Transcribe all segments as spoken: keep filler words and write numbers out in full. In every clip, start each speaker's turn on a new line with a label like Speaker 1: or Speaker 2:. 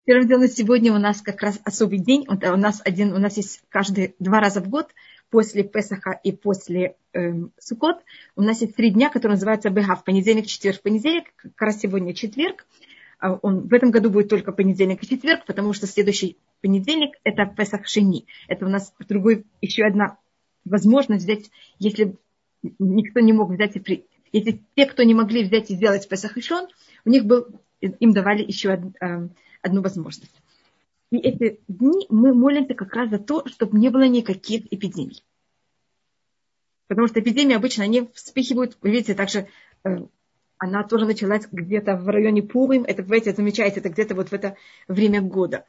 Speaker 1: Первым делом сегодня у нас как раз особый день. У нас, один, у нас есть каждые два раза в год, после Песаха и после эм, Суккот, у нас есть три дня, которые называются Бехав. Понедельник, четверг, понедельник. Как раз сегодня четверг. Он, в этом году будет только понедельник и четверг, потому что следующий понедельник – это Песах Шени. Это у нас другой, еще одна возможность взять, если никто не мог взять и при... Если те, кто не могли взять и сделать Песах Ишон, у них был, им давали еще од, э, одну возможность. И эти дни мы молимся как раз за то, чтобы не было никаких эпидемий. Потому что эпидемии обычно, они вспыхивают, вы видите, также э, она тоже началась где-то в районе Пурим, это, вы видите, замечаете, это где-то вот в это время года.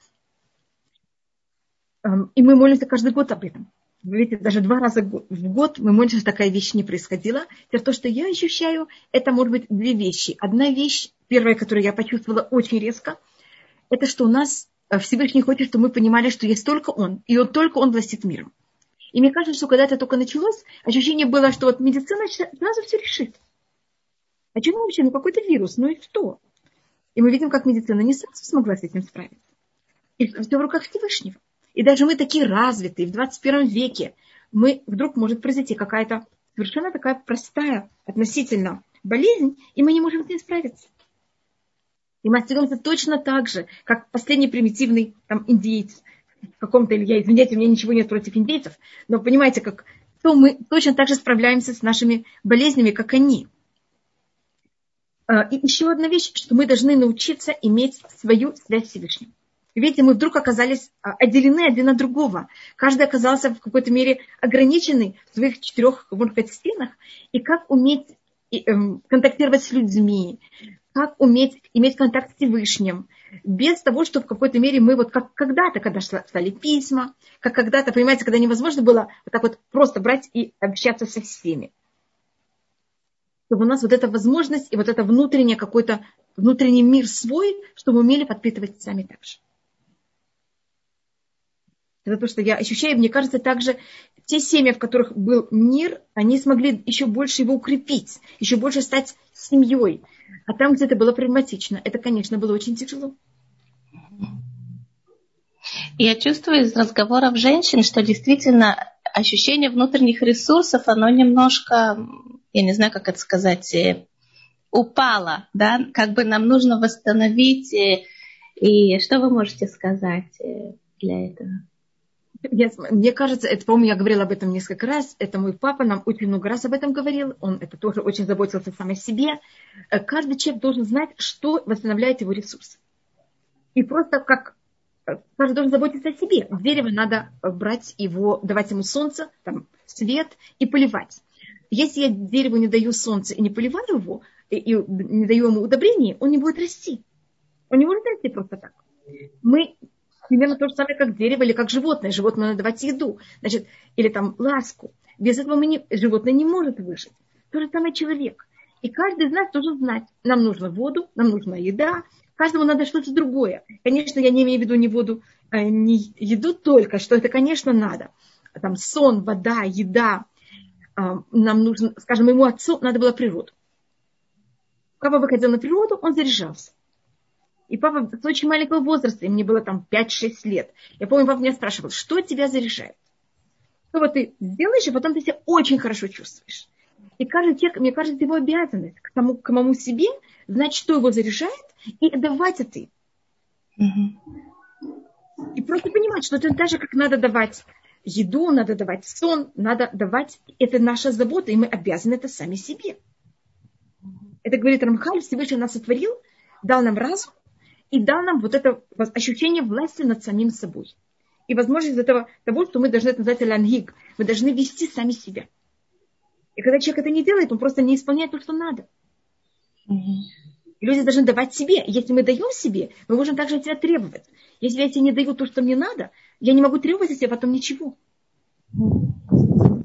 Speaker 1: Эм, и мы молимся каждый год об этом. Вы видите, даже два раза в год мы молимся, что такая вещь не происходила. Теперь то, что я ощущаю, это может быть две вещи. Одна вещь, первая, которую я почувствовала очень резко, это что у нас Всевышний хочет, чтобы мы понимали, что есть только Он, и он, только Он властит миром. И мне кажется, что когда это только началось, ощущение было, что вот медицина сразу все решит. А что вообще? Ну какой-то вирус, ну и что? И мы видим, как медицина не сразу смогла с этим справиться. И все в руках Всевышнего. И даже мы такие развитые, в двадцать первом веке, мы вдруг может произойти какая-то совершенно такая простая относительно болезнь, и мы не можем с ней справиться. И мы остаемся точно так же, как последний примитивный там, индеец в каком-то, или я, извиняюсь, у меня ничего нет против индейцев, но понимаете, как, то мы точно так же справляемся с нашими болезнями, как они. И еще одна вещь, что мы должны научиться иметь свою связь с Всевышним. Видите, мы вдруг оказались отделены один от другого. Каждый оказался в какой-то мере ограниченный в своих четырех, можно сказать, стенах. И как уметь контактировать с людьми, как уметь иметь контакт с Всевышним, без того, чтобы в какой-то мере мы вот как когда-то, когда стали письма, как когда-то, понимаете, когда невозможно было вот так вот просто брать и общаться со всеми. Чтобы у нас вот эта возможность и вот это внутренний какой-то внутренний мир свой, чтобы мы умели подпитывать сами так же. Это то, что я ощущаю. Мне кажется, также те семьи, в которых был мир, они смогли еще больше его укрепить, еще больше стать семьей. А там, где это было прагматично, это, конечно, было очень тяжело.
Speaker 2: Я чувствую из разговоров женщин, что действительно ощущение внутренних ресурсов, оно немножко, я не знаю, как это сказать, упало, да, как бы нам нужно восстановить. И что вы можете сказать для этого?
Speaker 1: Yes, мне кажется, это, по-моему, я говорила об этом несколько раз. Это мой папа нам очень много раз об этом говорил. Он это тоже очень заботился сам о себе. Каждый человек должен знать, что восстанавливает его ресурсы. И просто как каждый должен заботиться о себе. Дерево надо брать его, давать ему солнце, там, свет и поливать. Если я дереву не даю солнца и не поливаю его, и, и не даю ему удобрений, он не будет расти. Он не может расти просто так. Мы примерно то же самое, как дерево или как животное. Животное надо давать еду, значит, или там ласку. Без этого мы не, животное не может выжить. То же самое человек. И каждый из нас должен знать, нам нужна воду, нам нужна еда, каждому надо что-то другое. Конечно, я не имею в виду не воду, не еду только, что это, конечно, надо. Там сон, вода, еда. Нам нужно, скажем, моему отцу надо было природу. Папа выходил на природу, он заряжался. И папа с очень маленького возраста, и мне было там пять-шесть лет. Я помню, папа меня спрашивал, что тебя заряжает? Что вот ты сделаешь, и потом ты себя очень хорошо чувствуешь. И каждый человек, мне кажется, его обязанность к самому, к самому себе знать, что его заряжает, и давать это. Mm-hmm. И просто понимать, что это так же, как надо давать еду, надо давать сон, надо давать, это наша забота, и мы обязаны это сами себе. Это говорит Рамхаль, Всевышний нас сотворил, дал нам разум, и дал нам вот это ощущение власти над самим собой. И возможность этого, того, что мы должны это назвать лангиг. Мы должны вести сами себя. И когда человек это не делает, он просто не исполняет то, что надо. Mm-hmm. И люди должны давать себе. Если мы даем себе, мы можем также от себя требовать. Если я тебе не даю то, что мне надо, я не могу требовать от себя потом ничего. Mm-hmm.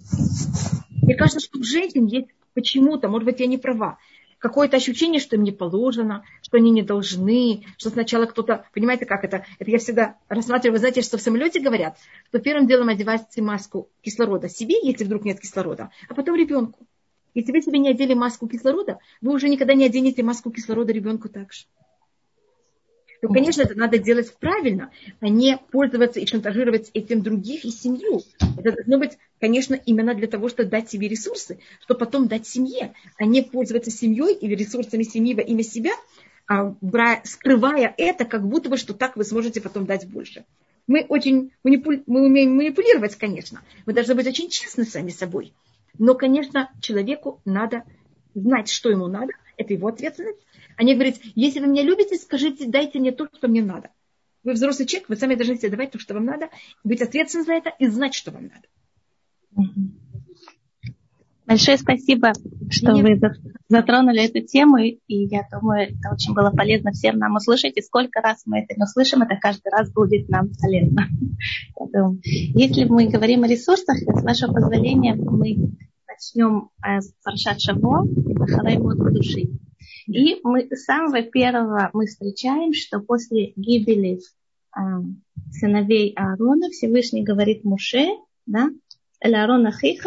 Speaker 1: Мне кажется, что у женщин есть почему-то, может быть, я не права, какое-то ощущение, что им не положено, что они не должны, что сначала кто-то, понимаете, как это, это я всегда рассматриваю, знаете, что в самолете говорят, что первым делом одевайте маску кислорода себе, если вдруг нет кислорода, а потом ребенку. Если вы себе не одели маску кислорода, вы уже никогда не оденете маску кислорода ребенку также. то, конечно, это надо делать правильно, а не пользоваться и шантажировать этим других и семью. Это должно быть, конечно, именно для того, чтобы дать себе ресурсы, чтобы потом дать семье, а не пользоваться семьей или ресурсами семьи во имя себя, а, скрывая это, как будто бы, что так вы сможете потом дать больше. Мы, очень манипу... мы умеем манипулировать, конечно. Мы должны быть очень честны сами собой. Но, конечно, человеку надо знать, что ему надо. Это его ответственность. Они говорят, если вы меня любите, скажите, дайте мне то, что мне надо. Вы взрослый человек, вы сами должны себе давать то, что вам надо, быть ответственным за это и знать, что вам надо.
Speaker 2: Большое спасибо, что Нет. вы затронули эту тему, и я думаю, это очень было полезно всем нам услышать, и сколько раз мы это не услышим, это каждый раз будет нам полезно. Если мы говорим о ресурсах, с вашего позволения мы начнем с Паршат Шаво, Ахарей Мот Кдушим. И мы с самого первого мы встречаем, что после гибели э, сыновей Аарона Всевышний говорит Моше, да, он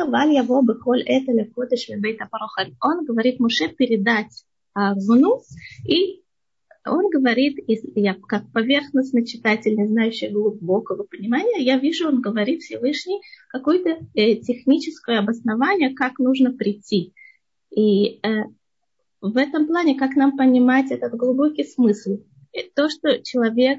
Speaker 2: говорит Моше передать Аарону, и он говорит, я как поверхностный читатель, не знающий глубокого понимания, я вижу, он говорит Всевышний какое-то э, техническое обоснование, как нужно прийти. И э, в этом плане, как нам понимать этот глубокий смысл? То, что человек,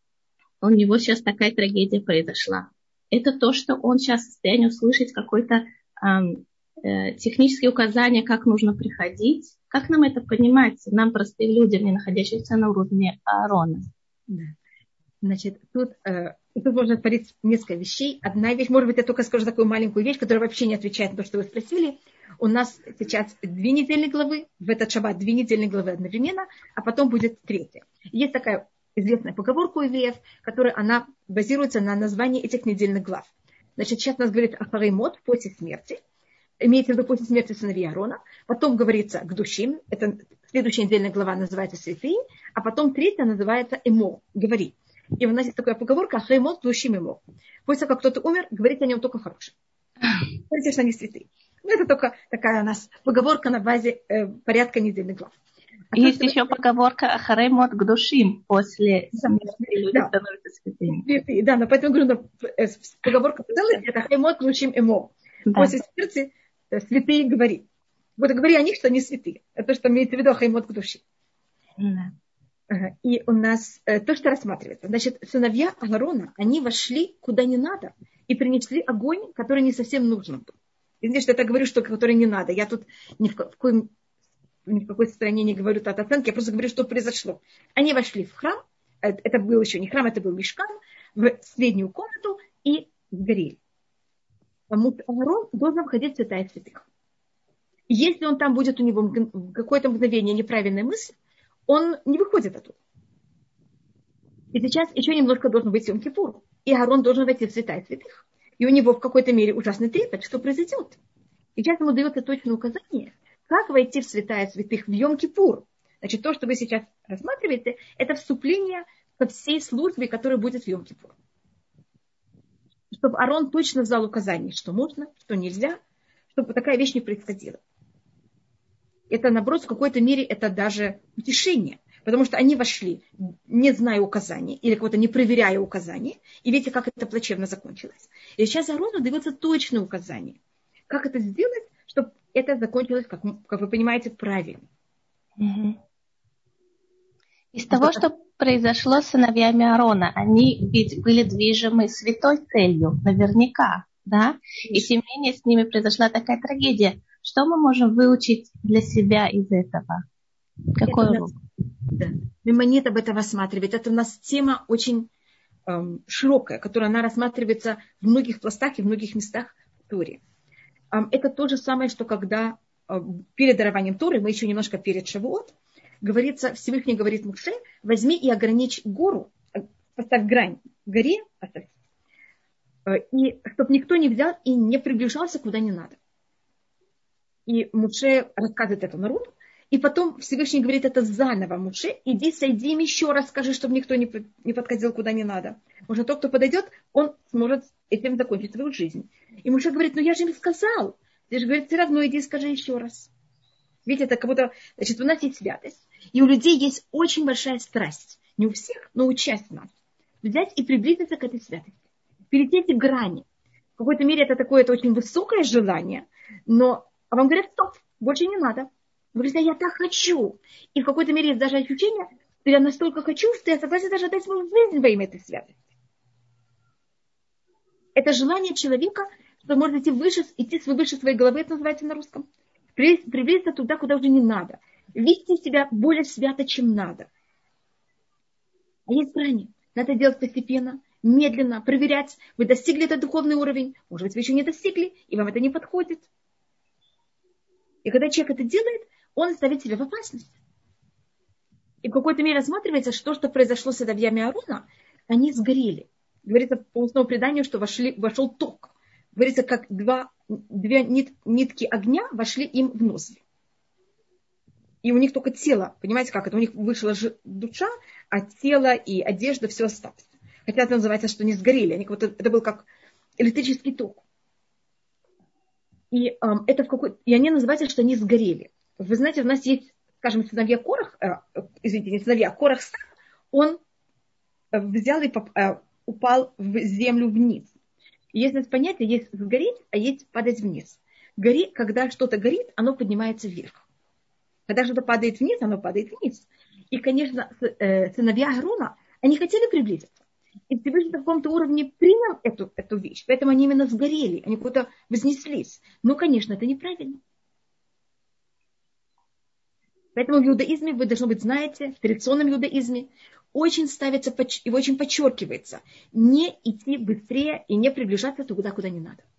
Speaker 2: у него сейчас такая трагедия произошла. Это то, что он сейчас в состоянии услышать какое-то эм, э, технические указания, как нужно приходить. Как нам это понимать, нам, простым людям, не находящимся на уровне Аарона?
Speaker 1: Да. Значит, тут, э, тут можно говорить несколько вещей. Одна вещь, может быть, я только скажу такую маленькую вещь, которая вообще не отвечает на то, что вы спросили. У нас сейчас две недельные главы, в этот шаббат две недельные главы одновременно, а потом будет третья. Есть такая известная поговорка у евреев, которая она базируется на названии этих недельных глав. Значит, сейчас нас говорит Ахарей Мот, после смерти. Имеется в виду после смерти сыновей Аарона. Потом говорится Кдушим, это следующая недельная глава называется Святые, а потом третья называется Эмо, говори. И у нас есть такая поговорка Ахарей Мот, Кдушим, Эмо. После того, как кто-то умер, говорить о нем только хорошее. Говорите, что они святые. Но это только такая у нас поговорка на базе э, порядка недельных глав.
Speaker 2: А есть еще вы... поговорка Ахарей Мот Кдушим, после смерти люди да. становятся святыми.
Speaker 1: Святые, да, но поэтому говорю, э, поговорка в целом это Ахарей Мот Кдушим, Эмо. Да. После смерти святые говори. Вот говори о них, что они святые. Это то, что имеется в виду Ахаймот Кдушим. Да. И у нас э, то, что рассматривается. Значит, сыновья Аарона, они вошли куда не надо и принесли огонь, который не совсем нужен был. Извините, что я так говорю, что который не надо. Я тут ни в, какой, ни в какой стране не говорю от оценки, я просто говорю, что произошло. Они вошли в храм, это был еще не храм, это был мишкан, в среднюю комнату и сгорели. Потому что Аарон должен входить в святая святых. Если он там будет, у него в какое-то мгновение неправильная мысль, он не выходит оттуда. И сейчас еще немножко должен быть Йом-Кипур. И Аарон должен войти в святая святых. И у него в какой-то мере ужасный трепет, что произойдет. И сейчас ему дается точное указание, как войти в святая святых в Йом-Кипур. Значит, то, что вы сейчас рассматриваете, это вступление ко всей службе, которая будет в Йом-Кипур. Чтобы Аарон точно знал указания, что можно, что нельзя, чтобы такая вещь не происходила. Это, наоборот, в какой-то мере это даже утешение, потому что они вошли, не зная указаний, или кого-то не проверяя указаний, и видите, как это плачевно закончилось. И сейчас Аарону дается точное указание, как это сделать, чтобы это закончилось, как, как вы понимаете, правильно.
Speaker 2: Угу. Из а того, что, что произошло с сыновьями Аарона, они ведь были движимы святой целью, наверняка, да? И тем не менее с ними произошла такая трагедия. Что мы можем выучить для себя из этого? Какой урок?
Speaker 1: Да. Мимонит об этом рассматривает. Это у нас тема очень эм, широкая, которая она рассматривается в многих пластах и в многих местах в Торе. Эм, это то же самое, что когда э, перед дарованием Торы, мы еще немножко перед Шавуот, говорится, Всевышний говорит Моше, возьми и ограничь гору, поставь грань в горе, поставь, и чтобы никто не взял и не приближался куда не надо. И Моше рассказывает это народу, и потом Всевышний говорит это заново Моше, иди, сойди им еще раз, скажи, чтобы никто не, не подходил куда не надо. Может, тот, кто подойдет, он сможет этим закончить свою жизнь. И Моше говорит, ну я же им сказал. Ты же говорит, все равно иди, скажи еще раз. Видите, это как будто, значит, у нас есть святость, и у людей есть очень большая страсть. не у всех, но у части нас, взять и приблизиться к этой святости. Перейти эти грани. В какой-то мере это такое это очень высокое желание, но а вам говорят, стоп, больше не надо. Вы говорите, я так хочу. И в какой-то мере есть даже ощущение, что я настолько хочу, что я согласен даже отдать свою жизнь во имя этой святости. Это желание человека, что может идти выше, идти выше своей головы, это называется на русском. Приблизиться туда, куда уже не надо. Вести себя более свято, чем надо. А есть грани. Надо делать постепенно, медленно, проверять. Вы достигли этот духовный уровень. Может быть, вы еще не достигли, и вам это не подходит. И когда человек это делает, он ставит себя в опасность. И в какой-то мере рассматривается, что, что произошло с сыновьями Аарона, они сгорели. Говорится по устному преданию, что вошли, вошел ток. Говорится, как два, две нит, нитки огня вошли им в ноздри. И у них только тело, понимаете, как это? У них вышла душа, а тело и одежда все осталось. Хотя это называется, что они сгорели. Они, вот, это был как электрический ток. И, эм, это в какой, и они называются, что они сгорели. Вы знаете, у нас есть, скажем, сыновья Корах, э, извините, не сыновья, Корах сам, он взял и поп, э, упал в землю вниз. И есть понятие, есть сгореть, а есть падать вниз. Гори, когда что-то горит, оно поднимается вверх. Когда что-то падает вниз, оно падает вниз. И, конечно, сыновья Аарона, они хотели приблизиться. И Всевышний на каком-то уровне принял эту, эту вещь. Поэтому они именно сгорели, они куда-то вознеслись. Но, конечно, это неправильно. Поэтому в иудаизме, вы, должно быть, знаете, в традиционном иудаизме очень ставится и очень подчеркивается не идти быстрее и не приближаться туда, куда не надо.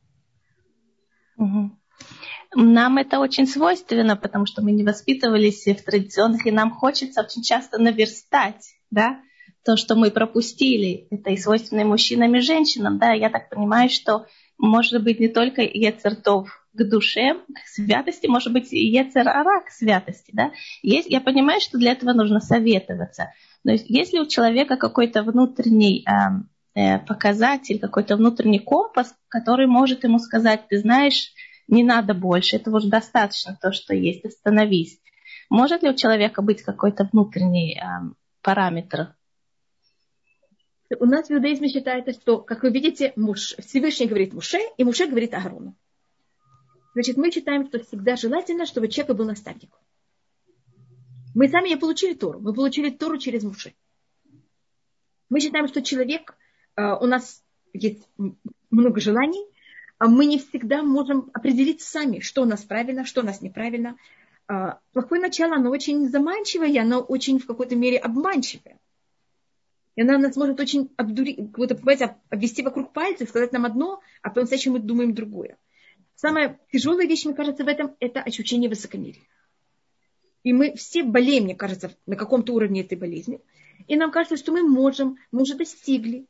Speaker 2: Угу. Нам это очень свойственно, потому что мы не воспитывались в традиционных, и нам хочется очень часто наверстать, да, то, что мы пропустили. Это и свойственно и мужчинам, и женщинам, да. Я так понимаю, что может быть не только йецер тов к душе, к святости, может быть и йецер ара к святости, да. Есть, я понимаю, что для этого нужно советоваться. Но если у человека какой-то внутренний э, э, показатель, какой-то внутренний компас, который может ему сказать, ты знаешь, не надо больше, этого уже достаточно, то, что есть, остановись. Может ли у человека быть какой-то внутренний э, параметр?
Speaker 1: У нас в иудаизме считается, что, как вы видите, муж, Всевышний говорит Муше, и Муше говорит Аарону. Значит, мы считаем, что всегда желательно, чтобы человек был наставник. Мы сами не получили Тору, мы получили Тору через Муше. Мы считаем, что человек, у нас есть много желаний, а мы не всегда можем определить сами, что у нас правильно, что у нас неправильно. Плохое начало, оно очень заманчивое, оно очень в какой-то мере обманчивое. И она нас может очень обдурить, понимаете, обвести вокруг пальца, сказать нам одно, а по-настоящему мы думаем другое. Самая тяжелая вещь, мне кажется, в этом, это ощущение высокомерия. И мы все болеем, мне кажется, на каком-то уровне этой болезни. И нам кажется, что мы можем, мы уже достигли.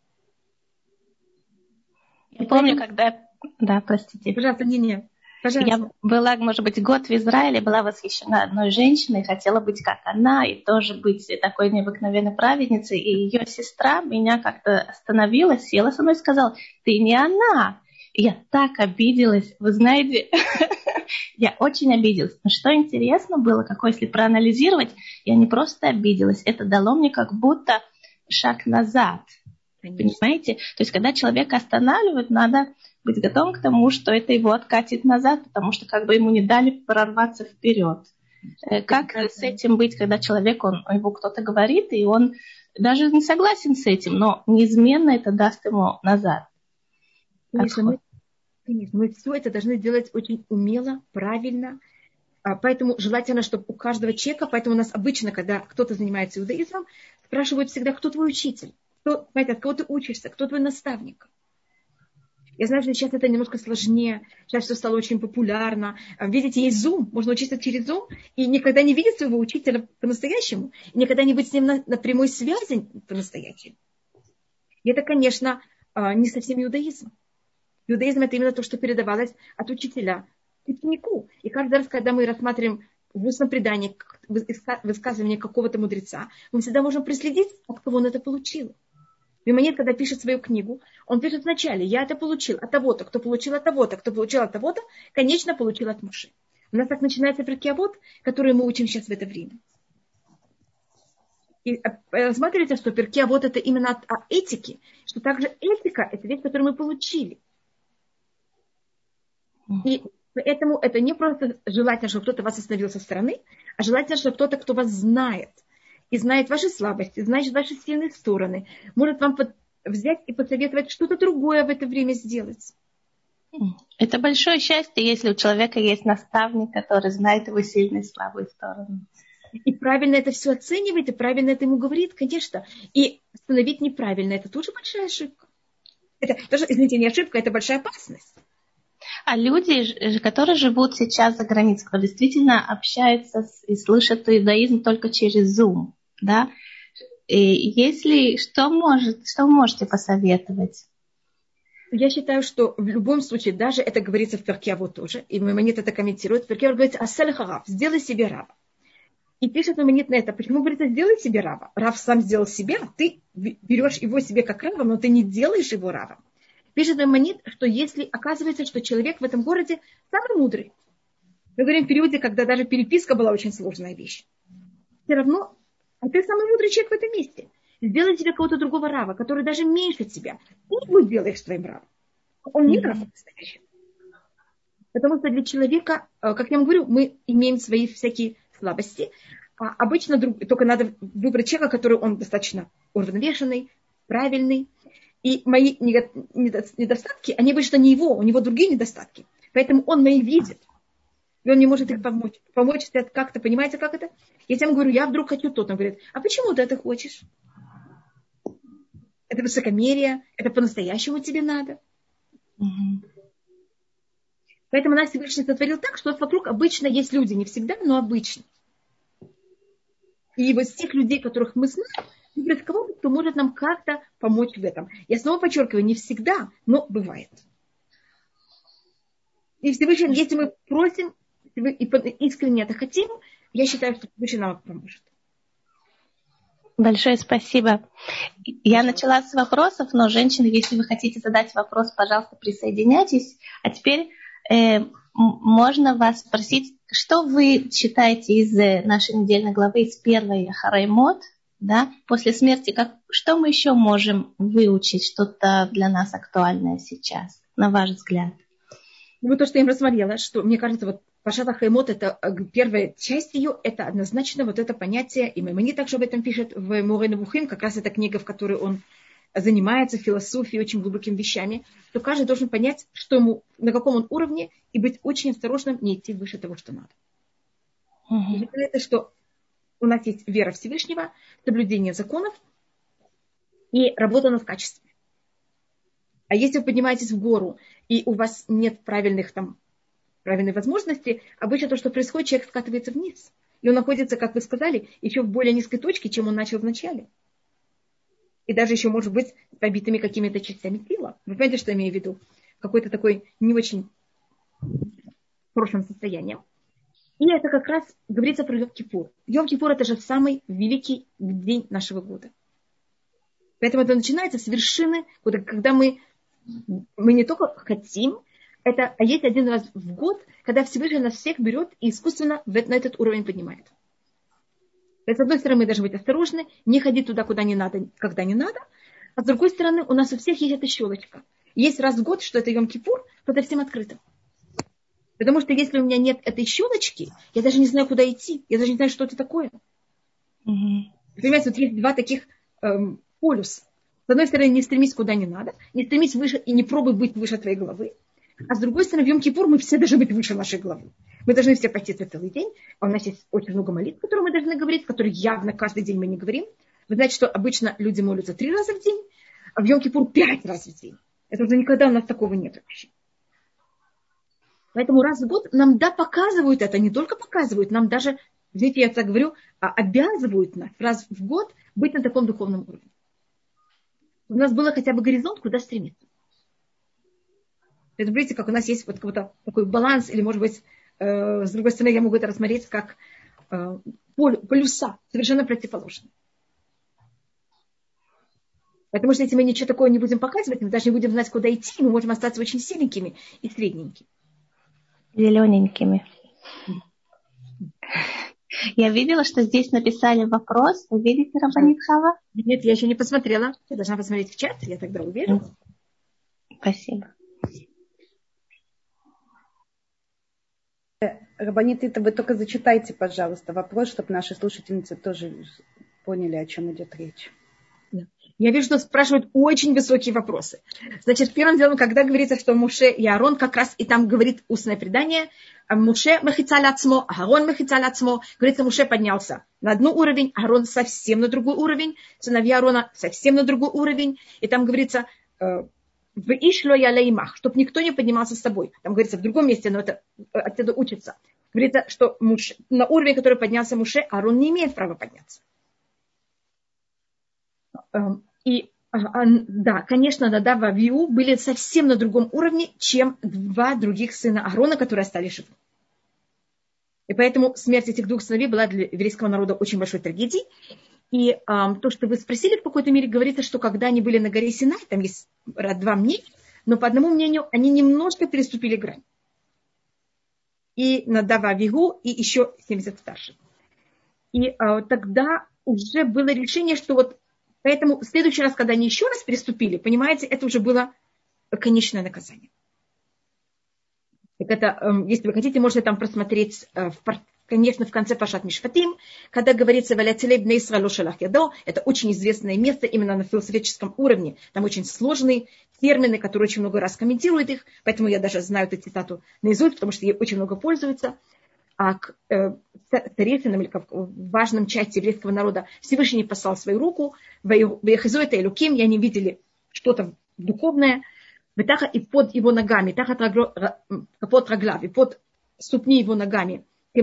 Speaker 2: Я помню, когда... Да, простите.
Speaker 1: Пожалуйста, не-не. Пожалуйста.
Speaker 2: Я была, может быть, год в Израиле, была восхищена одной женщиной, хотела быть как она, и тоже быть такой необыкновенной праведницей. И ее сестра меня как-то остановила, села со мной и сказала, ты не она. И я так обиделась, вы знаете, я очень обиделась. Но что интересно было, какой, если проанализировать, я не просто обиделась, это дало мне как будто шаг назад. Конечно. Понимаете? То есть, когда человека останавливают, надо быть готовым к тому, что это его откатит назад, потому что как бы ему не дали прорваться вперед. Как с этим быть, когда человек, он, его кто-то говорит, и он даже не согласен с этим, но неизменно это даст ему назад.
Speaker 1: Конечно, мы, конечно, мы все это должны делать очень умело, правильно. Поэтому желательно, чтобы у каждого человека, поэтому у нас обычно, когда кто-то занимается иудаизмом, спрашивают всегда, кто твой учитель, кто, понимаете, от кого ты учишься, кто твой наставник. Я знаю, что сейчас это немножко сложнее, сейчас все стало очень популярно. Видите, есть Zoom, можно учиться через Zoom, и никогда не видеть своего учителя по-настоящему, и никогда не быть с ним на, на прямой связи по-настоящему. И это, конечно, не совсем иудаизм. Иудаизм – это именно то, что передавалось от учителя к ученику. И каждый раз, когда мы рассматриваем в устном предании высказывание какого-то мудреца, мы всегда можем проследить, от кого он это получил. Мимонид, когда пишет свою книгу, он пишет вначале, я это получил от того-то, кто получил от того-то, кто получил от того-то, конечно, получил от Моше. У нас так начинается Перкей Авот, который мы учим сейчас в это время. И рассматривается, что перке, а вот это именно от, от этики, что также этика – это вещь, которую мы получили. И поэтому это не просто желательно, чтобы кто-то вас остановил со стороны, а желательно, чтобы кто-то, кто вас знает, и знает ваши слабости, знает ваши сильные стороны, может вам под, взять и посоветовать что-то другое в это время сделать.
Speaker 2: Это большое счастье, если у человека есть наставник, который знает его сильные и слабые стороны.
Speaker 1: И правильно это все оценивает, и правильно это ему говорит, конечно. И остановить неправильно – это тоже большая ошибка. Это тоже, извините, не ошибка, это большая опасность.
Speaker 2: А люди, которые живут сейчас за границей, которые действительно общаются и слышат иудаизм только через Zoom, да? И если что может, что вы можете посоветовать?
Speaker 1: Я считаю, что в любом случае, даже это говорится в Перке Авот тоже, и Маймонид это комментирует, в Перке Авот говорится «Асель харав», сделай себе раба. И пишет Маймонид на это, почему говорится «сделай себе раба». Рав сам сделал себя, ты берешь его себе как раба, но ты не делаешь его рабом. Пишет Маймонид, что если оказывается, что человек в этом городе самый мудрый, мы говорим в периоде, когда даже переписка была очень сложная вещь, все равно, а ты самый мудрый человек в этом месте. Сделай себе кого-то другого раба, который даже меньше тебя. Ты его делаешь своим рабом. Он не раб настоящий. Потому что для человека, как я вам говорю, мы имеем свои всякие слабости. А обычно друг, только надо выбрать человека, который он достаточно уравновешенный, правильный. И мои недостатки, они обычно не его, у него другие недостатки. Поэтому он мои видит. И он не может их помочь. Помочь как-то, понимаете, как это? Если я ему говорю, я вдруг хочу то, он говорит, а почему ты это хочешь? Это высокомерие, это по-настоящему тебе надо. Mm-hmm. Поэтому нас Всевышний сотворил так, что вокруг обычно есть люди, не всегда, но обычно. И вот с тех людей, которых мы знаем, выбрать кого-то, кто может нам как-то помочь в этом. Я снова подчеркиваю, не всегда, но бывает. И Всевышний, если мы просим, и искренне это хотим, я считаю, что Всевышний нам поможет.
Speaker 2: Большое спасибо. Я начала с вопросов, но, женщины, если вы хотите задать вопрос, пожалуйста, присоединяйтесь. А теперь э, можно вас спросить, что вы считаете из нашей недельной главы, из первой Хараймот, да, после смерти, как, что мы еще можем выучить, что-то для нас актуальное сейчас, на ваш взгляд?
Speaker 1: Ну, то, что я им рассмотрела, что, мне кажется, вот Пашат Хаймот, это первая часть ее, это однозначно вот это понятие, и Маймонид также об этом пишет в Море Невухим, как раз это книга, в которой он занимается философией, очень глубокими вещами, то каждый должен понять, что ему, на каком он уровне, и быть очень осторожным, не идти выше того, что надо. Uh-huh. И это, что у нас есть вера Всевышнего, соблюдение законов и работа над качеством. А если вы поднимаетесь в гору, и у вас нет правильных там правильной возможности, обычно то, что происходит, человек скатывается вниз. И он находится, как вы сказали, еще в более низкой точке, чем он начал вначале. И даже еще, может быть, с побитыми какими-то частями тела. Вы понимаете, что я имею в виду? Какой-то такой не очень хорошем состоянии. И это как раз говорится про Йом-Кипур. Йом-Кипур – это же самый великий день нашего года. Поэтому это начинается с вершины, когда мы, мы не только хотим, это, а есть один раз в год, когда Всевышний нас всех берет и искусственно на этот уровень поднимает. То есть, с одной стороны, мы должны быть осторожны, не ходить туда, куда не надо, когда не надо. А с другой стороны, у нас у всех есть эта щелочка. Есть раз в год, что это Йом-Кипур, то это всем открыто. Потому что если у меня нет этой щелочки, я даже не знаю, куда идти. Я даже не знаю, что это такое. Mm-hmm. Понимаете, вот есть два таких эм, полюса. С одной стороны, не стремись куда не надо, не стремись выше и не пробуй быть выше твоей головы. А с другой стороны, в Йом-Кипур мы все должны быть выше нашей головы. Мы должны все пойти целый день. А у нас есть очень много молитв, которые мы должны говорить, которые явно каждый день мы не говорим. Вы знаете, что обычно люди молятся три раза в день, а в Йом-Кипур пять раз в день. Это уже никогда у нас такого нет вообще. Поэтому раз в год нам, да, показывают это, не только показывают, нам даже, видите, я так говорю, а обязывают нас раз в год быть на таком духовном уровне. У нас был хотя бы горизонт, куда стремиться. Это, видите, как у нас есть вот какой-то такой баланс, или, может быть, э, с другой стороны, я могу это рассмотреть как э, полюса, совершенно противоположные. Потому что если мы ничего такого не будем показывать, мы даже не будем знать, куда идти, мы можем остаться очень синенькими и средненькими.
Speaker 2: Зелененькими. Я видела, что здесь написали вопрос. Вы видите, Рабанит Хава?
Speaker 1: Нет, я еще не посмотрела. Я должна посмотреть в чат, я тогда увижу.
Speaker 2: Спасибо.
Speaker 3: Рабанит, это вы только зачитайте, пожалуйста, вопрос, чтобы наши слушательницы тоже поняли, о чем идет речь.
Speaker 1: Я вижу, что спрашивают очень высокие вопросы. Значит, первым делом, когда говорится, что Моше и Аарон, как раз и там говорит устное предание, Моше махицаль ацмо, Аарон махицаль ацмо, говорится, Моше поднялся на одну уровень, Аарон совсем на другой уровень, сыновья Аарона совсем на другой уровень, и там говорится, в ишло я леймах, чтобы никто не поднимался с тобой. Там говорится в другом месте, но это отсюда учится. Говорится, что Моше, на уровень, который поднялся Моше, Аарон не имеет права подняться. И да, конечно, Надав и Авиу были совсем на другом уровне, чем два других сына Аарона, которые остались живы. И поэтому смерть этих двух сыновей была для еврейского народа очень большой трагедией. И um, то, что вы спросили, в какой-то мере говорится, что когда они были на горе Синай, там есть два мнения, но по одному мнению они немножко переступили грань. И Надав и Авиу, и еще семьдесят старших. И uh, тогда уже было решение, что вот поэтому в следующий раз, когда они еще раз переступили, понимаете, это уже было конечное наказание. Так это, если вы хотите, можете там просмотреть, конечно, в конце Пашат Мишпатим, когда говорится «Валяцелей бней Исраэль шелах ядо», это очень известное место именно на философическом уровне. Там очень сложные термины, которые очень много раз комментируют их, поэтому я даже знаю эту цитату наизусть, потому что ей очень много пользуются. А к э, старейшинам, или как в важном части еврейского народа, Всевышний послал свою руку, в Яхизу это Элуким, и они видели что-то духовное, и под его ногами, под раглав, и под ступни его ногами,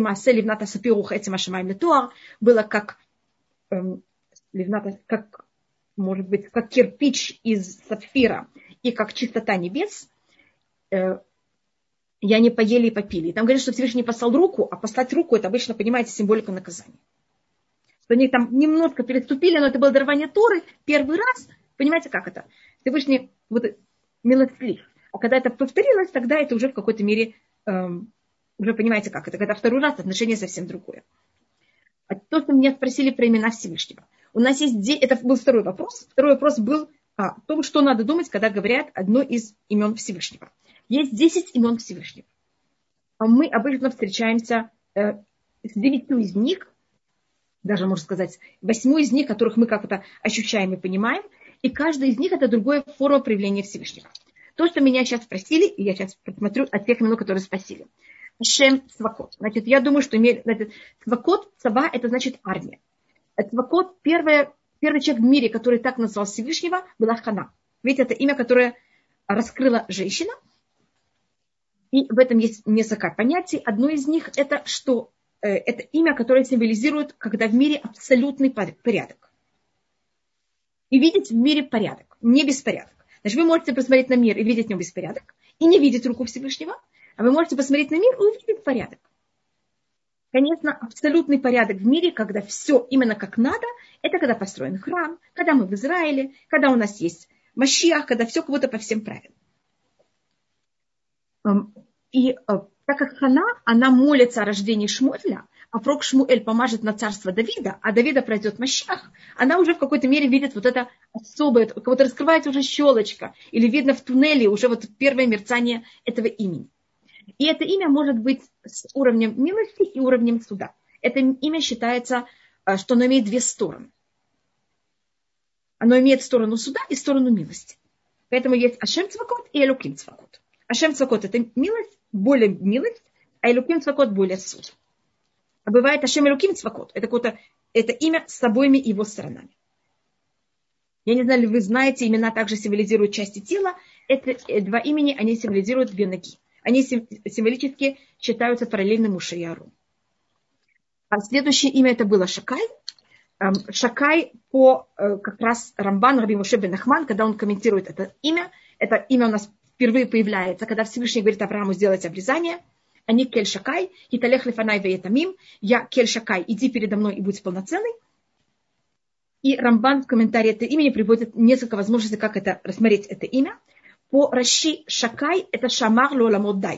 Speaker 1: было как, эм, как, может быть, как кирпич из сапфира, и как чистота небес, э, и они поели и попили. И там говорят, что Всевышний послал руку, а послать руку, это обычно, понимаете, символика наказания. Что они там немножко переступили, но это было дарование Торы первый раз. Понимаете, как это? Всевышний вот, милостлив. А когда это повторилось, тогда это уже в какой-то мере, эм, уже понимаете, как это. Когда второй раз, отношение совсем другое. А то, что меня спросили про имена Всевышнего. У нас есть, это был второй вопрос. Второй вопрос был о том, что надо думать, когда говорят одно из имен Всевышнего. Есть десять имен Всевышнего. А мы обычно встречаемся э, с девятью из них, даже, можно сказать, восьму из них, которых мы как-то ощущаем и понимаем, и каждый из них это другая форма проявления Всевышнего. То, что меня сейчас спросили, и я сейчас посмотрю от тех имен, которые спросили. Шем Цвакот. Значит, я думаю, что имеет, значит, Цвакот, Цава, это значит армия. Цвакот, первое, первый человек в мире, который так назвал Всевышнего, была Хана. Ведь это имя, которое раскрыла женщина. И в этом есть несколько понятий. Одно из них это, что э, это имя, которое символизирует, когда в мире абсолютный порядок. И видеть в мире порядок, не беспорядок. Значит, вы можете посмотреть на мир и видеть в нем беспорядок, и не видеть руку Всевышнего, а вы можете посмотреть на мир и увидеть порядок. Конечно, абсолютный порядок в мире, когда все именно как надо, это когда построен храм, когда мы в Израиле, когда у нас есть Машиах, когда все как будто по всем правилам. И так как Хана, она молится о рождении Шмуэля, а пророк Шмуэль помажет на царство Давида, а Давида пройдет Машиах, она уже в какой-то мере видит вот это особое, как будто раскрывается уже щелочка, или видно в туннеле уже вот первое мерцание этого имени. И это имя может быть с уровнем милости и уровнем суда. Это имя считается, что оно имеет две стороны. Оно имеет сторону суда и сторону милости. Поэтому есть Ашем Цвакот и Элуким Цвакот. Ашем Цвакот – это милость, более милость, а Элуким Цвакот – более суд. А бывает Ашем Элуким Цвакот – это, это имя с обоими его сторонами. Я не знаю, ли вы знаете, имена также символизируют части тела. Это два имени, они символизируют две ноги. Они символически считаются параллельным Моше и Аарону. А следующее имя это было Шакай. Шакай по как раз Рамбан, Раби Моше бен Нахман, когда он комментирует это имя, это имя у нас впервые появляется, когда Всевышний говорит Аврааму сделать обрезание. Они кель Шакай, хиталех лефанай веетамим, я кель Шакай, иди передо мной и будь полноценный. И Рамбан в комментарии этого имени приводит несколько возможностей, как это рассмотреть это имя. По Раши Шакай это Шамар лоламот дай.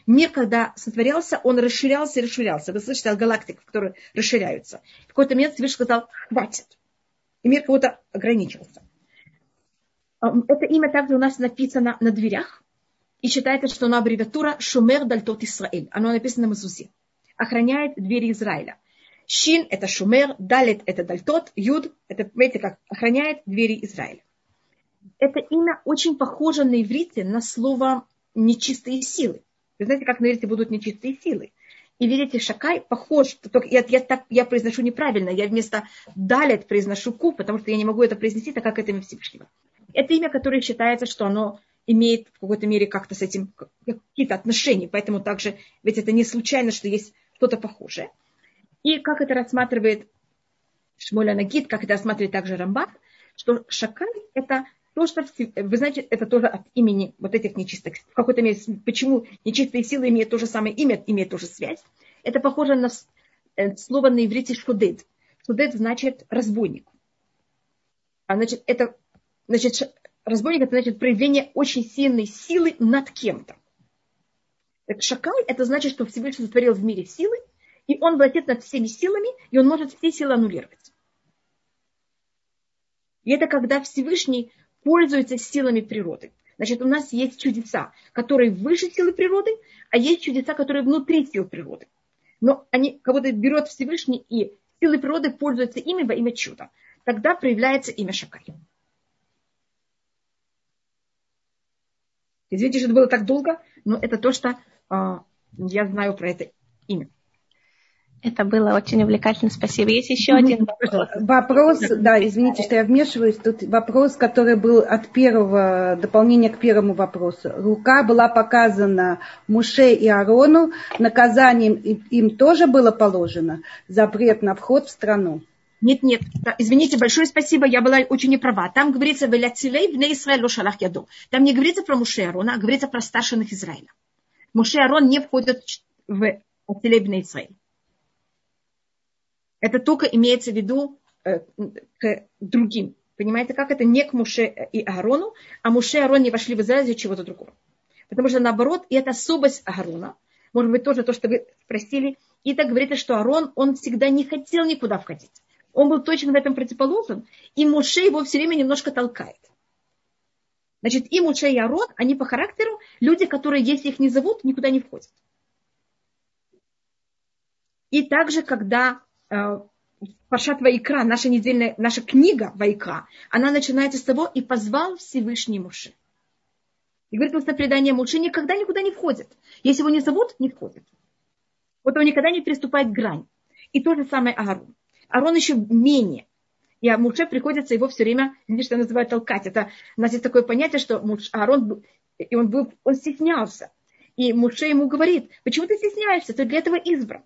Speaker 1: Мир, когда сотворялся, он расширялся и расширялся. Вы слышите о галактиках, которые расширяются. В какой-то момент Всевышний сказал, хватит. И мир кого-то ограничился. Это имя также у нас написано на дверях. И считается, что оно аббревиатура Шумер Дальтот Исраэль. Оно написано на мезузе. Охраняет двери Израиля. Шин – это Шумер, Далет – это Дальтот, Юд – это, видите, как охраняет двери Израиля. Это имя очень похоже на иврите на слово «нечистые силы». Вы знаете, как на иврите будут нечистые силы. И видите, Шакай похож, только я, я, так, я произношу неправильно, я вместо Далет произношу Ку, потому что я не могу это произнести, так как это имя Всевышнего. Это имя, которое считается, что оно имеет в какой-то мере как-то с этим какие-то отношения, поэтому также, ведь это не случайно, что есть что-то похожее. И как это рассматривает Шмуэль ха-Нагид, как это рассматривает также Рамбам, что Шакай – это то, что, вы знаете, это тоже от имени вот этих нечистых. В какой-то мере, почему нечистые силы имеют то же самое имя, имеют ту же связь. Это похоже на слово на иврите «шудед». «Шудед» значит «разбойник». А значит, это, значит, разбойник – это значит проявление очень сильной силы над кем-то. Шакай – это значит, что Всевышний сотворил в мире силы, и он владеет над всеми силами, и он может все силы аннулировать. И это когда Всевышний пользуется силами природы. Значит, у нас есть чудеса, которые выше силы природы, а есть чудеса, которые внутри сил природы. Но они кого-то берет Всевышний, и силы природы пользуются ими во имя чуда. Тогда проявляется имя Шакай. Извините, что это было так долго, но это то, что э, я знаю про это имя.
Speaker 2: Это было очень увлекательно. Спасибо. Есть еще один вопрос.
Speaker 3: Вопрос, да, извините, что я вмешиваюсь. Тут вопрос, который был от первого, дополнение к первому вопросу. Рука была показана Моше и Аарону. Наказанием им тоже было положено запрет на вход в страну.
Speaker 1: Нет, нет. Извините, большое спасибо, я была очень неправа. Там говорится «Веляцилей вне Исраэль ло шалах яду». Там не говорится про Моше и Аарона, а говорится про старшинных Израиля. Моше и Аарон не входят в «Ацилей вне Исраэль». Это только имеется в виду э, к другим. Понимаете, как это не к Моше и Аарону, а Моше и Аарон не вошли в Израиль из-за чего-то другого. Потому что наоборот, и это особость Аарона, может быть, тоже то, что вы спросили, и так говорится, что Аарон, он всегда не хотел никуда входить. Он был точно в этом противоположен, и Моше его все время немножко толкает. Значит, и Моше, и Аарон, они по характеру люди, которые, если их не зовут, никуда не входят. И также, когда Паршат Ваикра, наша недельная, наша книга Ваикра, она начинается с того, и позвал Всевышний Моше. И говорит, просто предание Моше никогда никуда не входит. Если его не зовут, не входит. Вот он никогда не переступает грань. И то же самое Аарон. Аарон еще менее. И Моше приходится его все время, видите, что называют толкать. Это, у нас есть такое понятие, что Аарон, и он, был, он стеснялся. И Моше ему говорит, почему ты стесняешься? Ты для этого избран.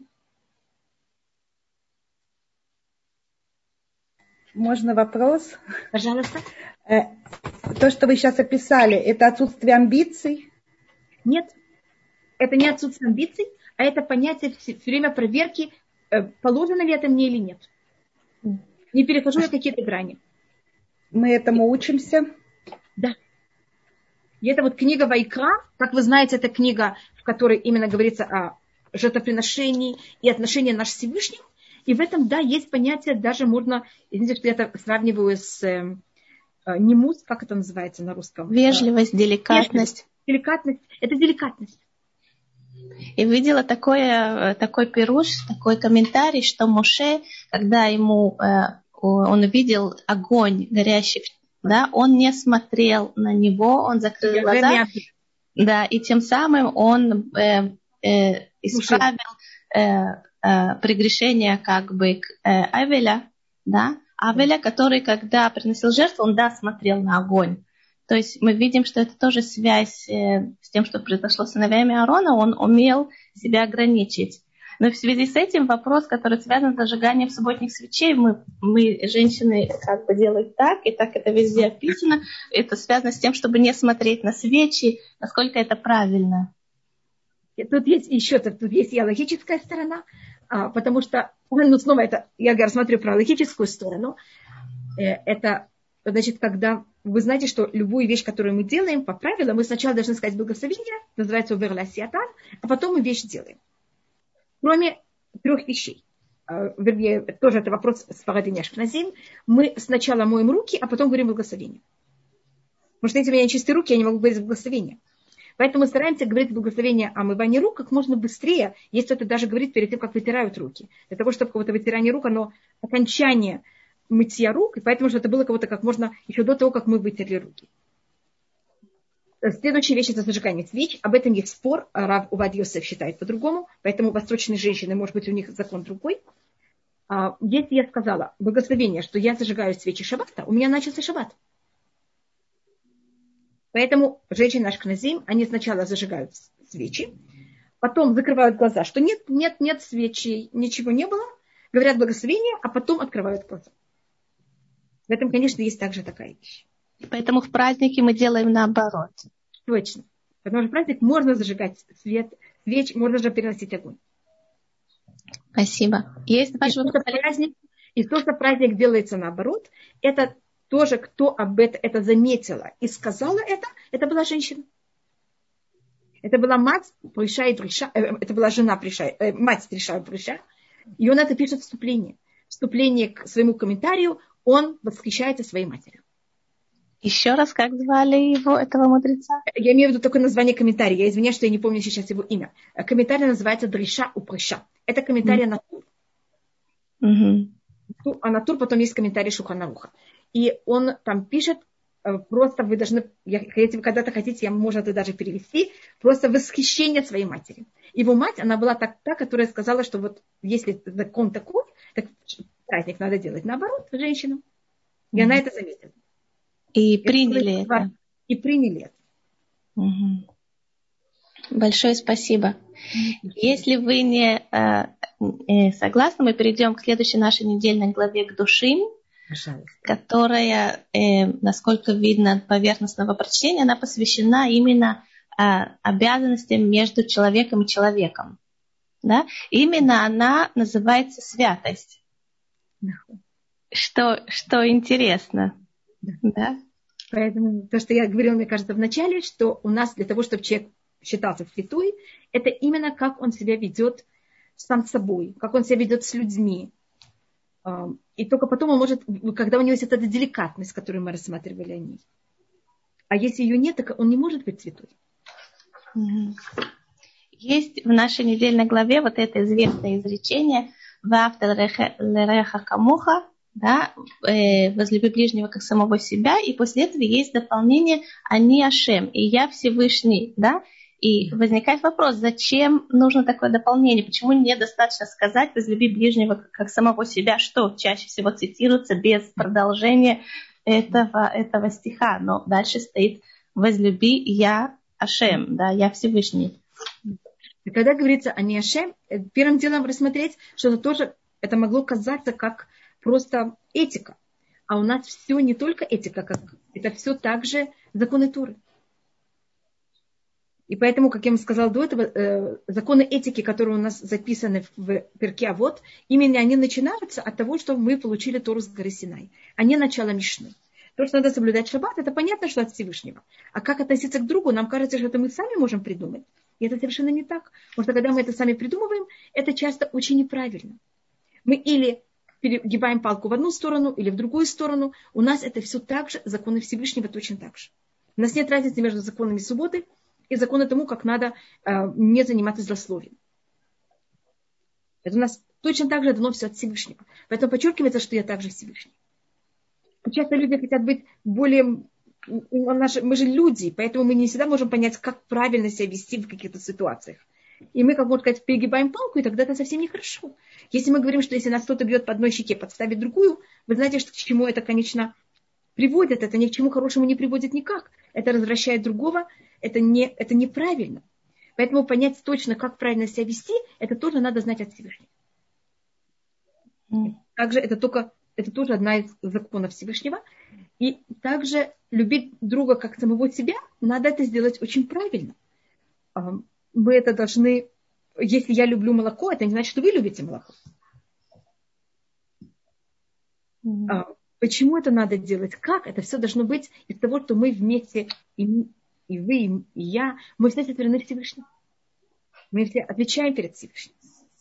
Speaker 3: Можно вопрос?
Speaker 1: Пожалуйста.
Speaker 3: То, что вы сейчас описали, это отсутствие амбиций?
Speaker 1: Нет, это не отсутствие амбиций, а это понятие все время проверки, положено ли это мне или нет. Не перехожу я какие-то грани.
Speaker 3: Мы этому учимся?
Speaker 1: Да. И это вот книга Вайкра, как вы знаете, это книга, в которой именно говорится о жертвоприношении и отношении наш с Всевышним. И в этом, да, есть понятие, даже можно, извините, что я это сравниваю с э, немус, как это называется на русском?
Speaker 2: Вежливость, деликатность.
Speaker 1: Деликатность. Это деликатность.
Speaker 2: И видела такое, такой пируш, такой комментарий, что Моше, когда ему, э, он видел огонь горящий, да, он не смотрел на него, он закрыл я глаза, да, и тем самым он э, э, исправил э, прегрешение как бы Авеля, да, Авеля, который, когда приносил жертву, он, да, смотрел на огонь. То есть мы видим, что это тоже связь э, с тем, что произошло с сыновьями Аарона, он умел себя ограничить. Но в связи с этим вопрос, который связан с зажиганием субботних свечей, мы, мы, женщины, как бы делают так, и так это везде описано, это связано с тем, чтобы не смотреть на свечи, насколько это правильно.
Speaker 1: Тут есть еще, тут есть и логическая сторона, потому что, ну, снова это, я рассматриваю про логическую сторону, это значит, когда вы знаете, что любую вещь, которую мы делаем, по правилам, мы сначала должны сказать благословение, называется увер ласиатан, а потом мы вещь делаем. Кроме трех вещей. Вернее, тоже это вопрос с Фарадин Ашкназим. Мы сначала моем руки, а потом говорим благословение. Потому что если у меня чистые руки, я не могу говорить благословение. Поэтому мы стараемся говорить благословение о омывании рук как можно быстрее, если кто-то даже говорит перед тем, как вытирают руки. Для того, чтобы кого-то вытирание рук, оно окончание мытья рук, и поэтому, что это было кого-то как можно еще до того, как мы вытерли руки. Следующая вещь – это зажигание свеч. Об этом есть спор. Рав Увад Йосеф считает по-другому. Поэтому восточные женщины, может быть, у них закон другой. Если я сказала благословение, что я зажигаю свечи шаббата, у меня начался шаббат. Поэтому женщины ашкеназим, они сначала зажигают свечи, потом закрывают глаза, что нет, нет, нет свечей, ничего не было, говорят благословение, а потом открывают глаза. В этом, конечно, есть также такая вещь.
Speaker 2: Поэтому в празднике мы делаем наоборот.
Speaker 1: Точно. Потому что в праздник можно зажигать свет, свеч, можно же переносить огонь.
Speaker 2: Спасибо. Есть
Speaker 1: и, то, что праздник, и то, что праздник делается наоборот, это тоже, кто об этом это заметила и сказала это, это была женщина. Это была мать Приша и Приша, э, это была жена Приша, э, мать Приша и Приша, и он это пишет в вступлении. Вступление к своему комментарию, он восхищается своей матерью.
Speaker 2: Еще раз, как звали его, этого мудреца?
Speaker 1: Я имею в виду только название комментария. Я извиняюсь, что я не помню сейчас его имя. Комментарий называется Дриша у Приша. Это комментарий mm-hmm. на Тур. Mm-hmm. А на Тур потом есть комментарий Шулхан Аруха. И он там пишет, просто вы должны, если вы когда-то хотите, я, можно это даже перевести, просто восхищение своей матери. Его мать, она была так, та, которая сказала, что вот если закон такой, так праздник надо делать наоборот женщинам. И mm-hmm. она это заметила.
Speaker 2: И, и приняли это. это.
Speaker 1: И приняли это.
Speaker 2: Mm-hmm. Большое спасибо. Mm-hmm. Если вы не э, э, согласны, мы перейдем к следующей нашей недельной главе, к Душим, которая, э, насколько видно от поверхностного прочтения, она посвящена именно э, обязанностям между человеком и человеком. Да? Именно она называется святость. Что, что интересно.
Speaker 1: Да.
Speaker 2: Да?
Speaker 1: Поэтому то, что я говорила, мне кажется, в начале, что у нас для того, чтобы человек считался святой, это именно как он себя ведет сам с собой, как он себя ведет с людьми. И только потом он может, когда у него есть эта деликатность, которую мы рассматривали о ней. А если ее нет, так он не может быть святой.
Speaker 2: Есть в нашей недельной главе вот это известное изречение «Ваавта лереха камуха», да, э, возлюби ближнего как самого себя, и после этого есть дополнение «Ани Ашем», и «Я Всевышний», да, и возникает вопрос, зачем нужно такое дополнение, почему недостаточно сказать «возлюби ближнего как самого себя», что чаще всего цитируется без продолжения этого, этого стиха, но дальше стоит «возлюби я Ашем», да, «Я Всевышний».
Speaker 1: И когда говорится «Ани Ашем», первым делом рассмотреть, что это тоже, это могло казаться как просто этика. А у нас все не только этика, как, это все также законы Торы. И поэтому, как я вам сказала до этого, э, законы этики, которые у нас записаны в Перке Авот, именно они начинаются от того, что мы получили Тору с горы Синай. Они начало Мишны. То, что надо соблюдать шаббат, это понятно, что от Всевышнего. А как относиться к другу, нам кажется, что это мы сами можем придумать. И это совершенно не так. Потому что когда мы это сами придумываем, это часто очень неправильно. Мы или перегибаем палку в одну сторону, или в другую сторону. У нас это все так же, законы Всевышнего точно так же. У нас нет разницы между законами субботы и законом тому, как надо э, не заниматься злословием. Это у нас точно так же дано все от Всевышнего. Поэтому подчеркивается, что я также Всевышний. Часто люди хотят быть более... Мы же люди, поэтому мы не всегда можем понять, как правильно себя вести в каких-то ситуациях. И мы, как можно сказать, перегибаем палку, и тогда это совсем нехорошо. Если мы говорим, что если нас кто-то бьет по одной щеке, подставит другую, вы знаете, что к чему это, конечно, приводит. Это ни к чему хорошему не приводит никак. Это развращает другого, это, не, это неправильно. Поэтому понять точно, как правильно себя вести, это тоже надо знать от Всевышнего. Также это, только, это тоже одна из законов Всевышнего. И также любить друга как самого себя, надо это сделать очень правильно. Мы это должны... Если я люблю молоко, это не значит, что вы любите молоко. Mm-hmm. Почему это надо делать? Как? Это все должно быть из того, что мы вместе, и, и вы, и я, мы все сотворены Всевышним. Мы все отвечаем перед Всевышним.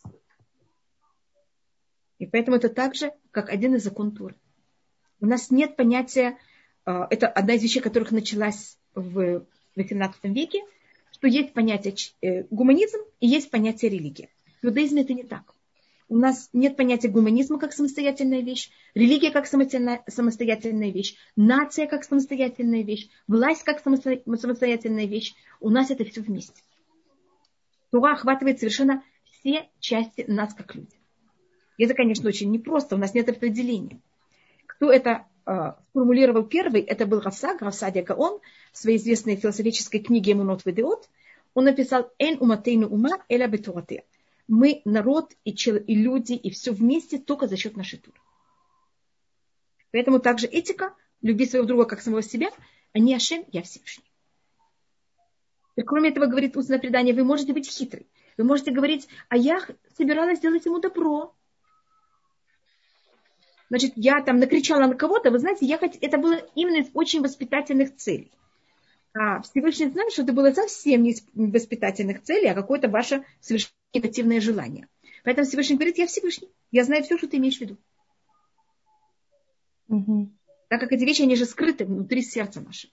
Speaker 1: И поэтому это так же, как один из законов Торы. У нас нет понятия, это одна из вещей, которых началась в восемнадцатом веке, что есть понятие гуманизм и есть понятие религия. В иудаизме это не так. У нас нет понятия гуманизма как самостоятельная вещь, религия как самостоятельная вещь, нация как самостоятельная вещь, власть как самостоятельная вещь. У нас это все вместе. Тора охватывает совершенно все части нас как люди. И это, конечно, очень непросто, у нас нет определения. Кто это э, сформулировал первый, это был Равсаг, Равсадия Гаон, в своей известной философической книге «Эмунот ведеот». Он написал «Эн уматейну ума эля бетуратея». Мы народ и, чел, и люди, и все вместе только за счет нашей Торы. Поэтому также этика, люби своего друга как самого себя, а не Ашем, я Всевышний. И кроме этого, говорит устное предание, вы можете быть хитры. Вы можете говорить, а я собиралась сделать ему добро. Значит, я там накричала на кого-то, вы знаете, я хоть... это было именно из очень воспитательных целей. А Всевышний знает, что это было совсем не из воспитательных целей, а какое-то ваше совершенно негативное желание. Поэтому Всевышний говорит, я Всевышний, я знаю все, что ты имеешь в виду. Угу. Так как эти вещи, они же скрыты внутри сердца нашего.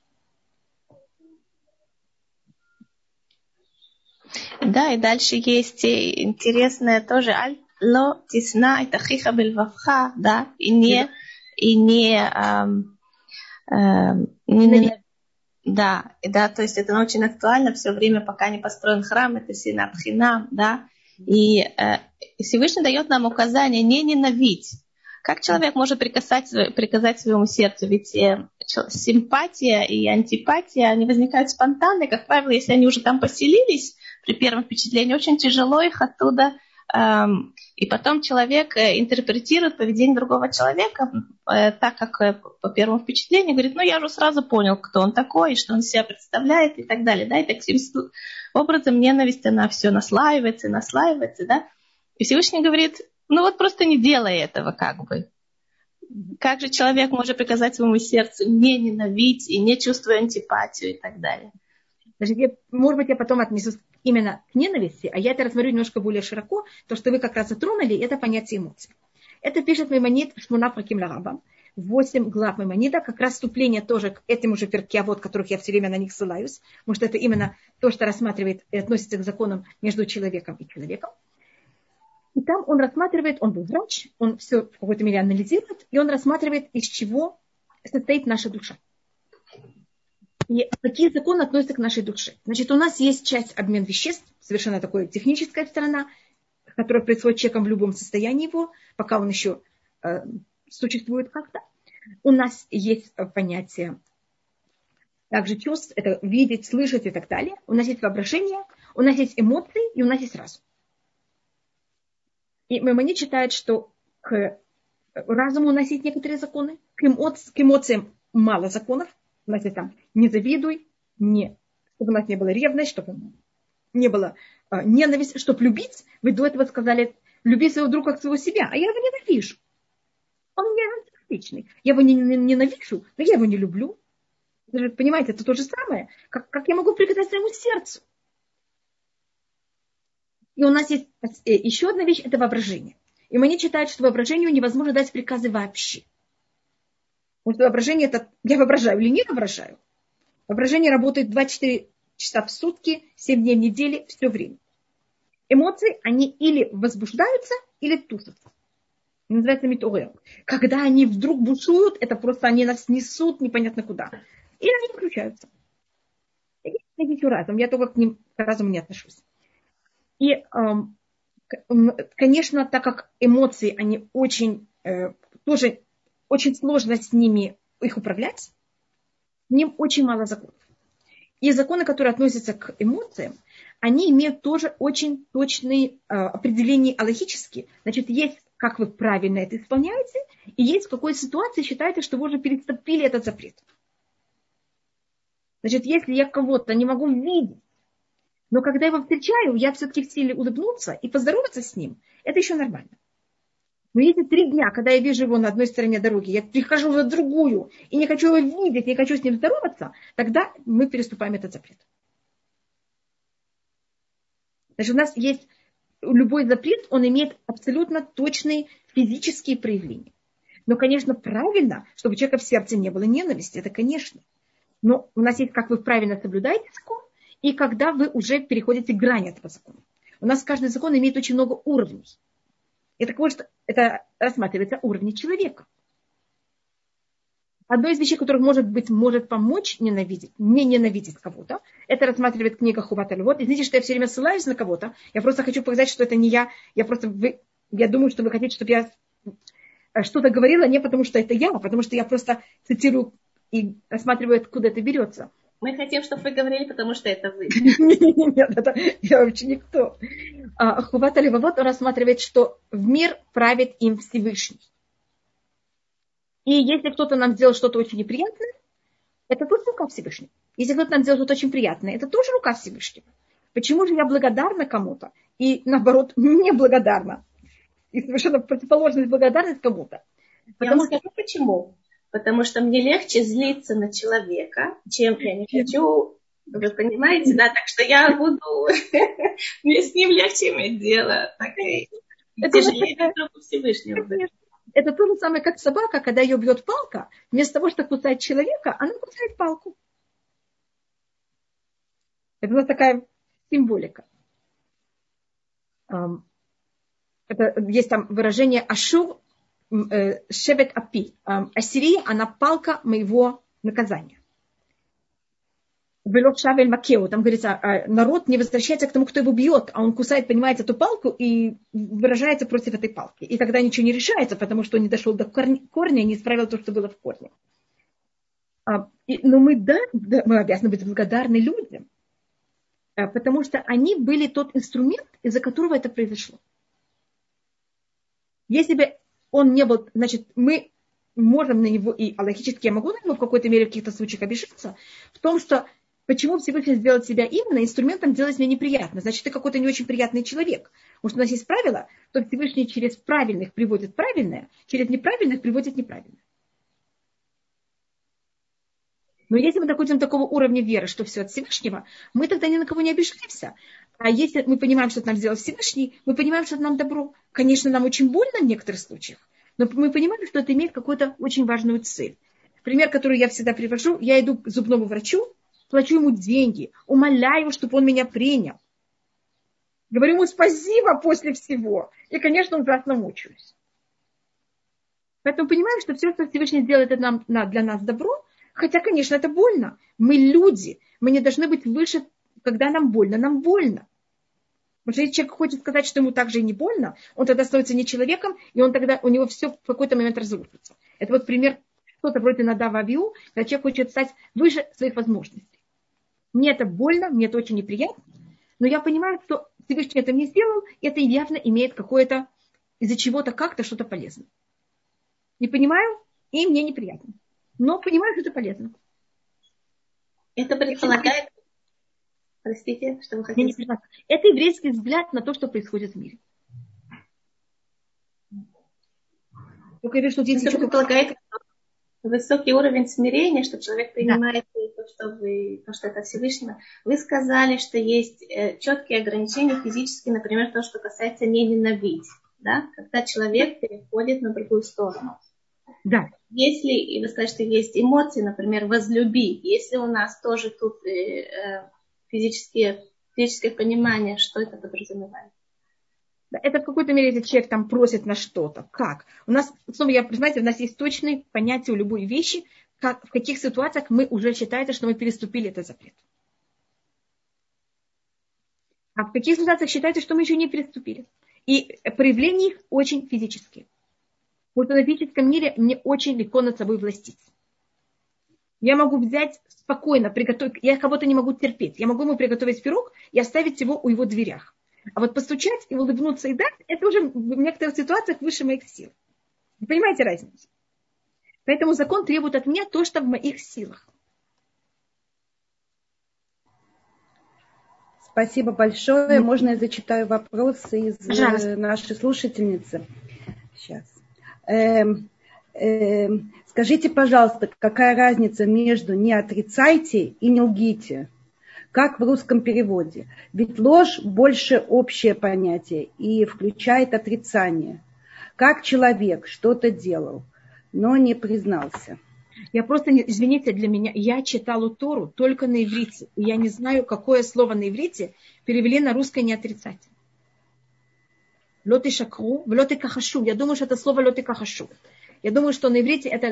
Speaker 2: Да, и дальше есть интересное тоже аль ло тисна и тахиха бельвавха, да, и не, и не, эм, эм, не, не да, и да, то есть это очень актуально все время, пока не построен храм, это синат хинам, да, и э, Всевышний дает нам указание не ненавидеть. Как человек может приказать, приказать своему сердцу? Ведь э, симпатия и антипатия, они возникают спонтанно, и, как правило, если они уже там поселились, при первом впечатлении, очень тяжело их оттуда. Эм, и потом человек э, интерпретирует поведение другого человека э, так, как э, по первому впечатлению, говорит, ну я же сразу понял, кто он такой, что он из себя представляет и так далее. Да? И таким образом ненависть, она все наслаивается и наслаивается. Да? И Всевышний говорит, ну вот просто не делай этого как бы. Как же человек может приказать своему сердцу не ненавидеть и не чувствуя антипатию и так далее?
Speaker 1: Значит, я, может быть, я потом отнесусь именно к ненависти, а я это рассмотрю немножко более широко, то, что вы как раз затронули, это понятие эмоций. Это пишет Маймонид Шмуна Праким Лараба, восемь глав Маймонида, как раз вступление тоже к этим же перке, вот, которых я все время на них ссылаюсь, потому что это именно то, что рассматривает и относится к законам между человеком и человеком. И там он рассматривает, он был врач, он все в какой-то мере анализирует, и он рассматривает, из чего состоит наша душа. И какие законы относятся к нашей душе. Значит, у нас есть часть обмен веществ, совершенно такая техническая сторона, которая происходит с человеком в любом состоянии его, пока он еще э, существует как-то. У нас есть понятие также чувств, это видеть, слышать и так далее. У нас есть воображение, у нас есть эмоции и у нас есть разум. И Маймонид считает, что к разуму у нас есть некоторые законы, к, эмоци- к эмоциям мало законов. У нас есть там не завидуй, не, чтобы у нас не было ревность, чтобы не было э, ненависть, чтобы любить. Вы до этого сказали, люби своего друга как своего себя, а я его ненавижу. Он мне антипатичный. Я его не, не, ненавижу, но я его не люблю. Вы понимаете, это то же самое. Как, как я могу приказать своему сердцу? И у нас есть еще одна вещь, это воображение. И Маймонид считает, что воображению невозможно дать приказы вообще. Потому что воображение это, я воображаю или не воображаю. Воображение работает двадцать четыре часа в сутки, семь дней в неделю, все время. Эмоции, они или возбуждаются, или тушатся. Называется митурер. Когда они вдруг бушуют, это просто они нас несут непонятно куда. Или они выключаются. Я разум, я только к ним к разуму не отношусь. И, эм, конечно, так как эмоции, они очень, э, тоже очень сложно с ними их управлять, с ним очень мало законов. И законы, которые относятся к эмоциям, они имеют тоже очень точные э, определения аллахические. Значит, есть, как вы правильно это исполняете, и есть в какой ситуации считаете, что вы уже переступили этот запрет. Значит, если я кого-то не могу видеть, но когда я его встречаю, я все-таки в силе улыбнуться и поздороваться с ним, это еще нормально. Но если три дня, когда я вижу его на одной стороне дороги, я прихожу на другую и не хочу его видеть, не хочу с ним здороваться, тогда мы переступаем этот запрет. Значит, у нас есть любой запрет, он имеет абсолютно точные физические проявления. Но, конечно, правильно, чтобы у человека в сердце не было ненависти, это конечно. Но у нас есть, как вы правильно соблюдаете закон, и когда вы уже переходите грани этого закона. У нас каждый закон имеет очень много уровней. Это, что это рассматривается уровни человека. Одно из вещей, которых, может быть, может помочь ненавидеть, не ненавидеть кого-то, это рассматривает книга Хуват алевот. Извините, что я все время ссылаюсь на кого-то. Я просто хочу показать, что это не я. Я просто, вы, я думаю, что вы хотите, чтобы я что-то говорила не потому, что это я, а потому что я просто цитирую и рассматриваю, откуда это берется.
Speaker 2: Мы хотим, чтобы вы говорили, потому что это вы.
Speaker 1: Нет, это я вообще никто. Хуват алевот, он рассматривает, что в мир правит им Всевышний. И если кто-то нам сделал что-то очень неприятное, это тоже рука Всевышнего. Если кто-то нам сделал что-то очень приятное, это тоже рука Всевышнего. Почему же я благодарна кому-то и, наоборот, не благодарна? И совершенно противоположность благодарность кому-то.
Speaker 2: Потому я вам скажу, почему. Потому что мне легче злиться на человека, чем я не хочу. Вы понимаете, да? Так что я буду... Мне с ним легче иметь дело. Так и тяжелее руку Всевышнего.
Speaker 1: Это то же самое, как собака, когда ее бьет палка, вместо того, чтобы кусать человека, она кусает палку. Это у нас такая символика. Это, есть там выражение «Ашур шевет апи». Ассирия, она палка моего наказания. Велот шавель макеу. Там говорится, народ не возвращается к тому, кто его бьет, а он кусает, понимаете, эту палку и выражается против этой палки. И тогда ничего не решается, потому что он не дошел до корня и не исправил то, что было в корне. Но мы, да, мы обязаны быть благодарны людям, потому что они были тот инструмент, из-за которого это произошло. Если бы он не был, значит, мы можем на него, и аллахически я могу на него в какой-то мере в каких-то случаях обижаться, в том, что почему Всевышний сделал себя именно инструментом делать мне неприятно? Значит, ты какой-то не очень приятный человек. Потому что у нас есть правило, что Всевышний через правильных приводит правильное, через неправильных приводит неправильное. Но если мы доходим до такого уровня веры, что все от Всевышнего, мы тогда ни на кого не обижаемся. А если мы понимаем, что это нам сделал Всевышний, мы понимаем, что это нам добро. Конечно, нам очень больно в некоторых случаях, но мы понимаем, что это имеет какую-то очень важную цель. Пример, который я всегда привожу, я иду к зубному врачу, плачу ему деньги, умоляю, чтобы он меня принял. Говорю ему спасибо после всего. И, конечно, ужасно мучаюсь. Поэтому понимаем, что все, что Всевышний делает это нам, для нас добро, хотя, конечно, это больно. Мы люди, мы не должны быть выше, когда нам больно, нам больно. Потому что если человек хочет сказать, что ему так же и не больно, он тогда становится не человеком, и он тогда, у него все в какой-то момент разрушится. Это вот пример, что-то вроде Надава Авиу, когда человек хочет стать выше своих возможностей. Мне это больно, мне это очень неприятно, но я понимаю, что Всевышний это мне сделал, и это явно имеет какое-то, из-за чего-то как-то что-то полезное. Не понимаю, и мне неприятно. Но понимаю, что это полезно.
Speaker 2: Это предполагает... Простите, что вы хотите сказать?
Speaker 1: Это еврейский взгляд на то, что происходит в мире. Только я вижу, что здесь
Speaker 2: это
Speaker 1: еще
Speaker 2: предполагает высокий уровень смирения, что человек принимает да. то, что вы, то, что это Всевышнего. Вы сказали, что есть четкие ограничения физические, например, то, что касается не ненавидеть, да? Когда человек переходит на другую сторону.
Speaker 1: Да.
Speaker 2: Если, и вы сказали, что есть эмоции, например, возлюби, если у нас тоже тут э, э, физические, физическое понимание, что это подразумевает.
Speaker 1: Это в какой-то мере, если человек там просит на что-то. Как? У нас, снова, я, понимаете, у нас есть точные понятия у любой вещи, как, в каких ситуациях мы уже считаем, что мы переступили этот запрет. А в каких ситуациях считаете, что мы еще не переступили. И проявления их очень физические. Вот в физическом мире мне очень легко над собой властить. Я могу взять спокойно, приготовить, я кого-то не могу терпеть. Я могу ему приготовить пирог и оставить его у его дверях. А вот постучать и улыбнуться и дать, это уже в некоторых ситуациях выше моих сил. Вы понимаете разницу? Поэтому закон требует от меня то, что в моих силах.
Speaker 3: Спасибо большое. Можно я зачитаю вопросы из
Speaker 1: Пожалуйста.
Speaker 3: Нашей слушательницы? Сейчас. Эм, эм, скажите, пожалуйста, какая разница между не отрицайте и не лгите? Как в русском переводе? Ведь ложь больше общее понятие и включает отрицание. Как человек что-то делал, но не признался.
Speaker 1: Я просто, извините, для меня, я читала Тору только на иврите. И я не знаю, какое слово на иврите перевели на русское не отрицать. Лоты шакру, лоты кахашу. Я думаю, что это слово лоты кахашу. Я думаю, что на иврите это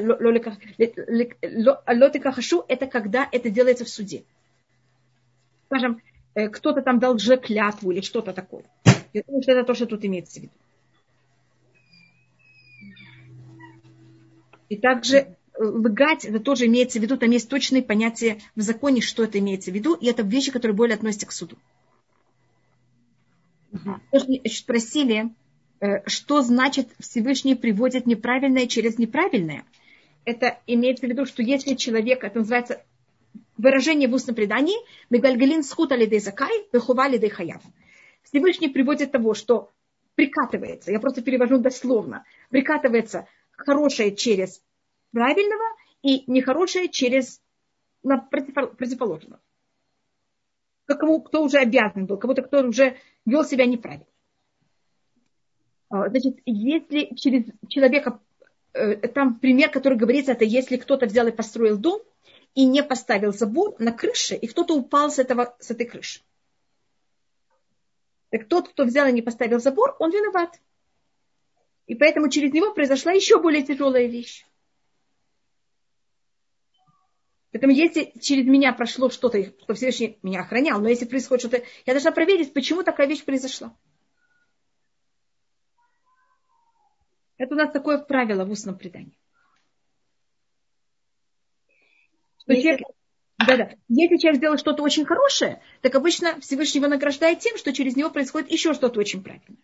Speaker 1: лоты кахашу, это когда это делается в суде. Скажем, кто-то там дал лжеклятву или что-то такое. Я думаю, что это то, что тут имеется в виду. И также лгать, это тоже имеется в виду, там есть точные понятия в законе, что это имеется в виду, и это вещи, которые более относятся к суду. Uh-huh. Спросили, что значит Всевышний приводит неправильное через неправильное. Это имеется в виду, что если человек, это называется выражение в устном предании, «Мегальгалин схута лидей закай, вехува лидей хаяв». Всевышний приводит того, что прикатывается, я просто перевожу дословно, прикатывается хорошее через правильного и нехорошее через противоположного. Кому, кто уже обязан был, кому-то, кто уже вел себя неправильно. Значит, если через человека, там пример, который говорится, это если кто-то взял и построил дом, и не поставил забор на крыше, и кто-то упал с, этого, с этой крыши. Так тот, кто взял и не поставил забор, он виноват. И поэтому через него произошла еще более тяжелая вещь. Поэтому если через меня прошло что-то, что Всевышний меня охранял, но если происходит что-то, я должна проверить, почему такая вещь произошла. Это у нас такое правило в устном предании. Что
Speaker 2: Если...
Speaker 1: человек, да, да. Если человек сделал что-то очень хорошее, так обычно Всевышний его награждает тем, что через него происходит еще что-то очень правильное.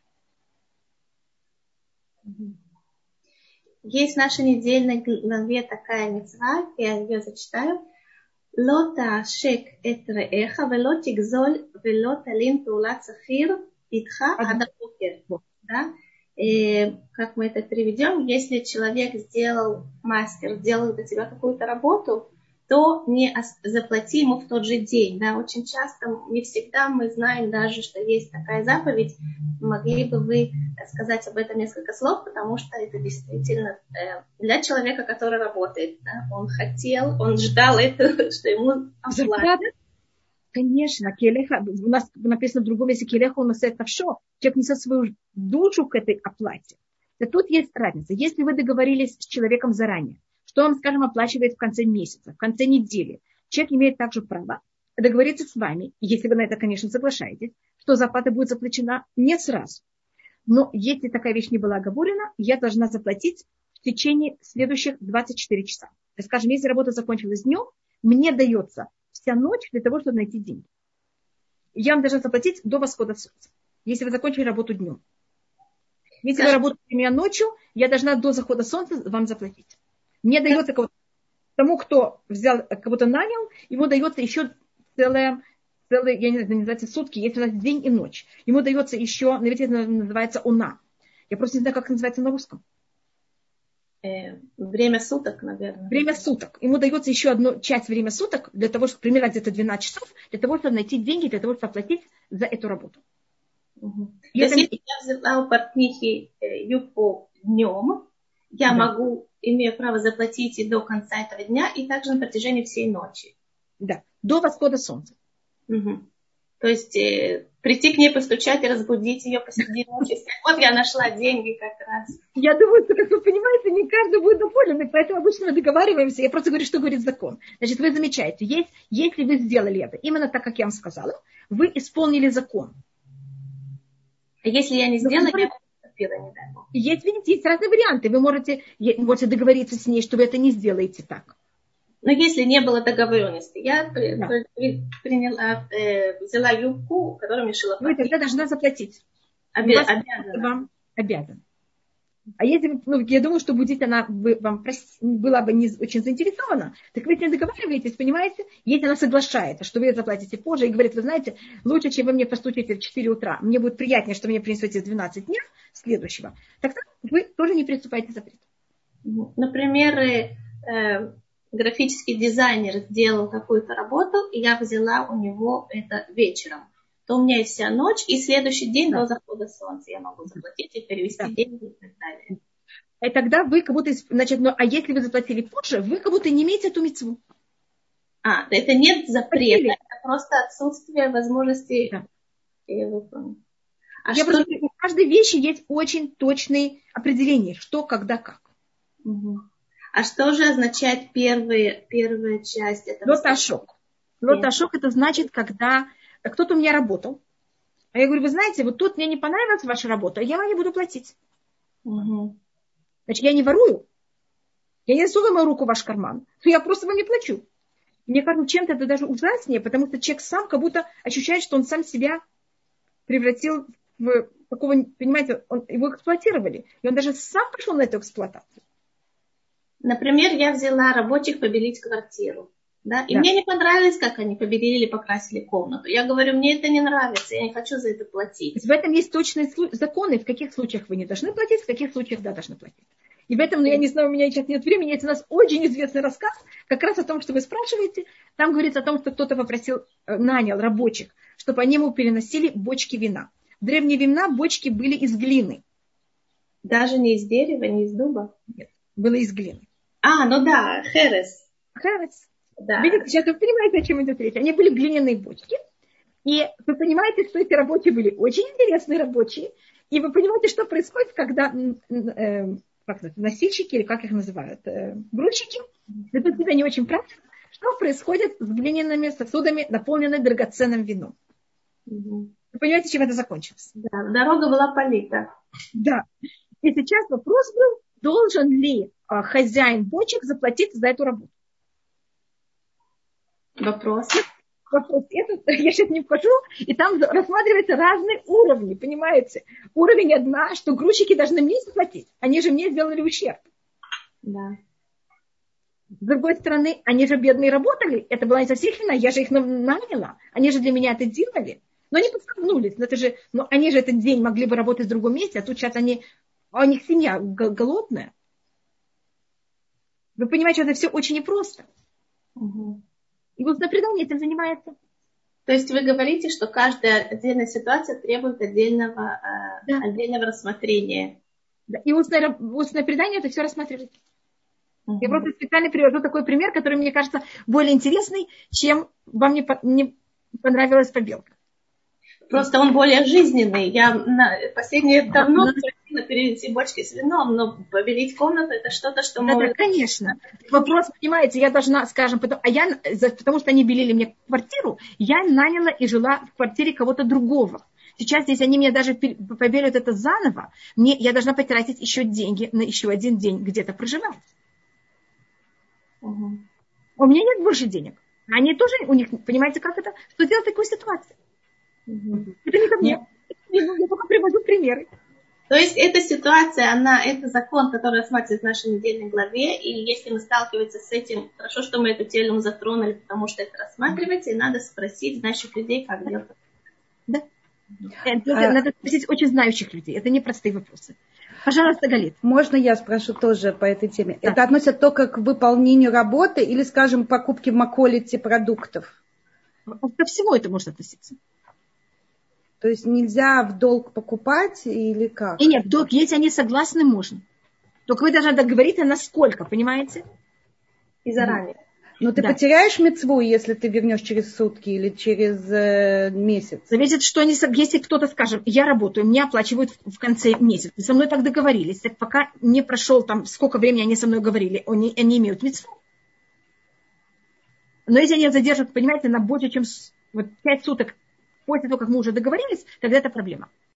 Speaker 2: Есть в нашей недельной главе такая мицва, я ее зачитаю. לא תעשק את רעך ולא תגזול ולא תלין פעולת שכיר איתך עד הבוקר. Да? И как мы это переведем, если человек сделал, мастер сделал для тебя какую-то работу, то не заплати ему в тот же день. Да? Очень часто, не всегда мы знаем даже, что есть такая заповедь. Могли бы вы сказать об этом несколько слов, потому что это действительно для человека, который работает. Да? Он хотел, он ждал этого, что ему оплатят.
Speaker 1: Конечно, келеха, у нас написано в другом языке, келеха он носит навшо, человек несет свою душу к этой оплате. И тут есть разница. Если вы договорились с человеком заранее, что он, скажем, оплачивает в конце месяца, в конце недели, человек имеет также право договориться с вами, если вы на это, конечно, соглашаетесь, что зарплата будет заплачена не сразу. Но если такая вещь не была оговорена, я должна заплатить в течение следующих двадцати четырёх часа. То есть, скажем, если работа закончилась днем, мне дается вся ночь для того, чтобы найти деньги. Я вам должна заплатить до восхода солнца, если вы закончили работу днем. Если вы работаете у меня ночью, я должна до захода солнца вам заплатить. Мне дается тому, кто взял, кого-то нанял, ему дается еще целое, целое, я не знаю, называется сутки, если у нас день и ночь. Ему дается еще, наверное, называется уна. Я просто не знаю, как это называется на русском.
Speaker 2: Время суток, наверное.
Speaker 1: Время суток. Ему дается еще одну часть времени суток, для того, чтобы примерно где-то двенадцать часов, для того, чтобы найти деньги, для того, чтобы оплатить за эту работу.
Speaker 2: Угу. То есть, если я взяла у портнихи юбку днем, я да. могу, имею право заплатить и до конца этого дня, и также на протяжении всей ночи.
Speaker 1: Да, до восхода солнца.
Speaker 2: Угу. То есть э, прийти к ней, постучать и разбудить ее посреди ночи. Вот я нашла деньги как раз.
Speaker 1: Я думаю, что, как вы понимаете, не каждый будет доволен, и поэтому обычно мы договариваемся. Я просто говорю, что говорит закон. Значит, вы замечаете, есть, если вы сделали это, именно так, как я вам сказала, вы исполнили закон.
Speaker 2: А если я не сделала, я поступила, не дай бог.
Speaker 1: Есть, видите, есть разные варианты. Вы можете, можете договориться с ней, что вы это не сделаете так.
Speaker 2: Но если не было договоренности, я да. приняла, э, взяла юбку, которую мне шила.
Speaker 1: Вы тогда должна заплатить.
Speaker 2: Обе- обязана.
Speaker 1: Вам обязан. А если, ну, я думаю, что будить она бы, вам прос- была бы не очень заинтересована, так вы с ней договариваетесь, понимаете? Если она соглашается, что вы заплатите позже и говорит, вы знаете, лучше, чем вы мне постучите в четыре утра, мне будет приятнее, что вы мне принесете в двенадцать дней следующего, тогда вы тоже не приступаете к запрету.
Speaker 2: Например, э, графический дизайнер сделал какую-то работу, и я взяла у него это вечером. То у меня есть вся ночь, и следующий день
Speaker 1: Да.
Speaker 2: до захода солнца я могу заплатить и перевести
Speaker 1: Да.
Speaker 2: деньги и так далее.
Speaker 1: И тогда вы как будто, значит, ну, а если вы заплатили позже, вы как будто не имеете эту мицву.
Speaker 2: А, это нет запрета,
Speaker 1: Заплатили.
Speaker 2: это просто отсутствие возможности
Speaker 1: Да.
Speaker 2: выполнить. А
Speaker 1: Я
Speaker 2: что...
Speaker 1: просто, у каждой вещи есть очень точные определения, что, когда, как.
Speaker 2: Угу. А что же означает первые, первая часть этого?
Speaker 1: Лоташок. Лоташок это значит, когда кто-то у меня работал, а я говорю, вы знаете, вот тут мне не понравилась ваша работа, я вам не буду платить.
Speaker 2: Угу.
Speaker 1: Значит, я не ворую, я не засовываю мою руку в ваш карман, то я просто вам не плачу. Мне кажется, чем-то это даже ужаснее, потому что человек сам как будто ощущает, что он сам себя превратил в такого, понимаете, он, его эксплуатировали. И он даже сам пошел на эту эксплуатацию.
Speaker 2: Например, я взяла рабочих побелить квартиру. Да? И
Speaker 1: Да.
Speaker 2: мне не понравилось, как они побелили или покрасили комнату. Я говорю, мне это не нравится, я не хочу за это платить.
Speaker 1: В этом есть точные законы, в каких случаях вы не должны платить, в каких случаях да, должны платить. И в этом, ну, я не знаю, у меня сейчас нет времени, есть у нас очень известный рассказ, как раз о том, что вы спрашиваете. Там говорится о том, что кто-то попросил, нанял рабочих, чтобы они ему переносили бочки вина. В древние времена бочки были из глины.
Speaker 2: Даже не из дерева, не из дуба?
Speaker 1: Нет, было из глины.
Speaker 2: А, ну да, херес.
Speaker 1: Херес.
Speaker 2: Да.
Speaker 1: Видите, сейчас вы понимаете, о чем идет речь. Они были глиняные бочки. И вы понимаете, что эти рабочие были очень интересные рабочие. И вы понимаете, что происходит, когда э, как это, носильщики, или как их называют, э, грузчики, ведут себя не очень правильно. Что происходит с глиняными сосудами, наполненными драгоценным вином?
Speaker 2: Угу.
Speaker 1: Вы понимаете, чем это закончилось?
Speaker 2: Да, дорога была полита.
Speaker 1: Да. И сейчас вопрос был, должен ли э, хозяин бочек заплатить за эту работу?
Speaker 2: Вопрос.
Speaker 1: Вопрос этот, я сейчас не вхожу, и там рассматриваются разные уровни, понимаете? Уровень одна, что грузчики должны мне заплатить, они же мне сделали ущерб.
Speaker 2: Да.
Speaker 1: С другой стороны, они же бедные работали, это была не со всех вина, я же их наняла, они же для меня это делали. Но они подстегнулись, но это же, но они же этот день могли бы работать в другом месте, а тут сейчас они, а у них семья голодная. Вы понимаете, что это все очень непросто.
Speaker 2: Угу. И
Speaker 1: устное предание этим занимается.
Speaker 2: То есть вы говорите, что каждая отдельная ситуация требует отдельного, да. э, отдельного рассмотрения.
Speaker 1: Да. И устное, устное предание это все рассматривает. Угу. Я просто специально привожу такой пример, который, мне кажется, более интересный, чем вам не, не понравилась побелка.
Speaker 2: Просто он более жизненный. Я на последние давно просила перевести бочки с вином, но побелить комнату это что-то, что
Speaker 1: да,
Speaker 2: может...
Speaker 1: Да, конечно. Вопрос, понимаете, я должна, скажем, потому, а я, потому что они белили мне квартиру, я наняла и жила в квартире кого-то другого. Сейчас, если они мне даже побелят это заново, мне, я должна потратить еще деньги на еще один день где-то проживать.
Speaker 2: Угу.
Speaker 1: У меня нет больше денег. Они тоже, у них, понимаете, как это? Что делать в такой ситуации?
Speaker 2: Угу.
Speaker 1: Это не ко мне. Я только привожу примеры.
Speaker 2: То есть эта ситуация, она, это закон, который рассматривается в нашей недельной главе, и если мы сталкиваемся с этим, хорошо, что мы эту тему затронули, потому что это рассматривается, и надо спросить наших людей, как делать.
Speaker 1: Да. Это, а... Надо спросить очень знающих людей. Это не простые вопросы. Пожалуйста, Галит.
Speaker 3: Можно я спрошу тоже по этой теме?
Speaker 1: Да.
Speaker 3: Это относится только к выполнению работы или, скажем, покупке в Маколите продуктов?
Speaker 1: Ко всему это может относиться.
Speaker 3: То есть нельзя в долг покупать или как?
Speaker 1: И нет, в долг, если они согласны, можно. Только вы должны договориться, насколько, понимаете?
Speaker 2: И заранее.
Speaker 3: Но ты да. потеряешь мицву, если ты вернешь через сутки или через э, месяц?
Speaker 1: Зависит, что они... Если кто-то, скажем, я работаю, мне оплачивают в конце месяца. Со мной так договорились. Так пока не прошел там, сколько времени они со мной говорили, они, они имеют мицву. Но если они задержат, понимаете, на больше, чем вот, пять суток, после того, как мы уже договорились, тогда это проблема.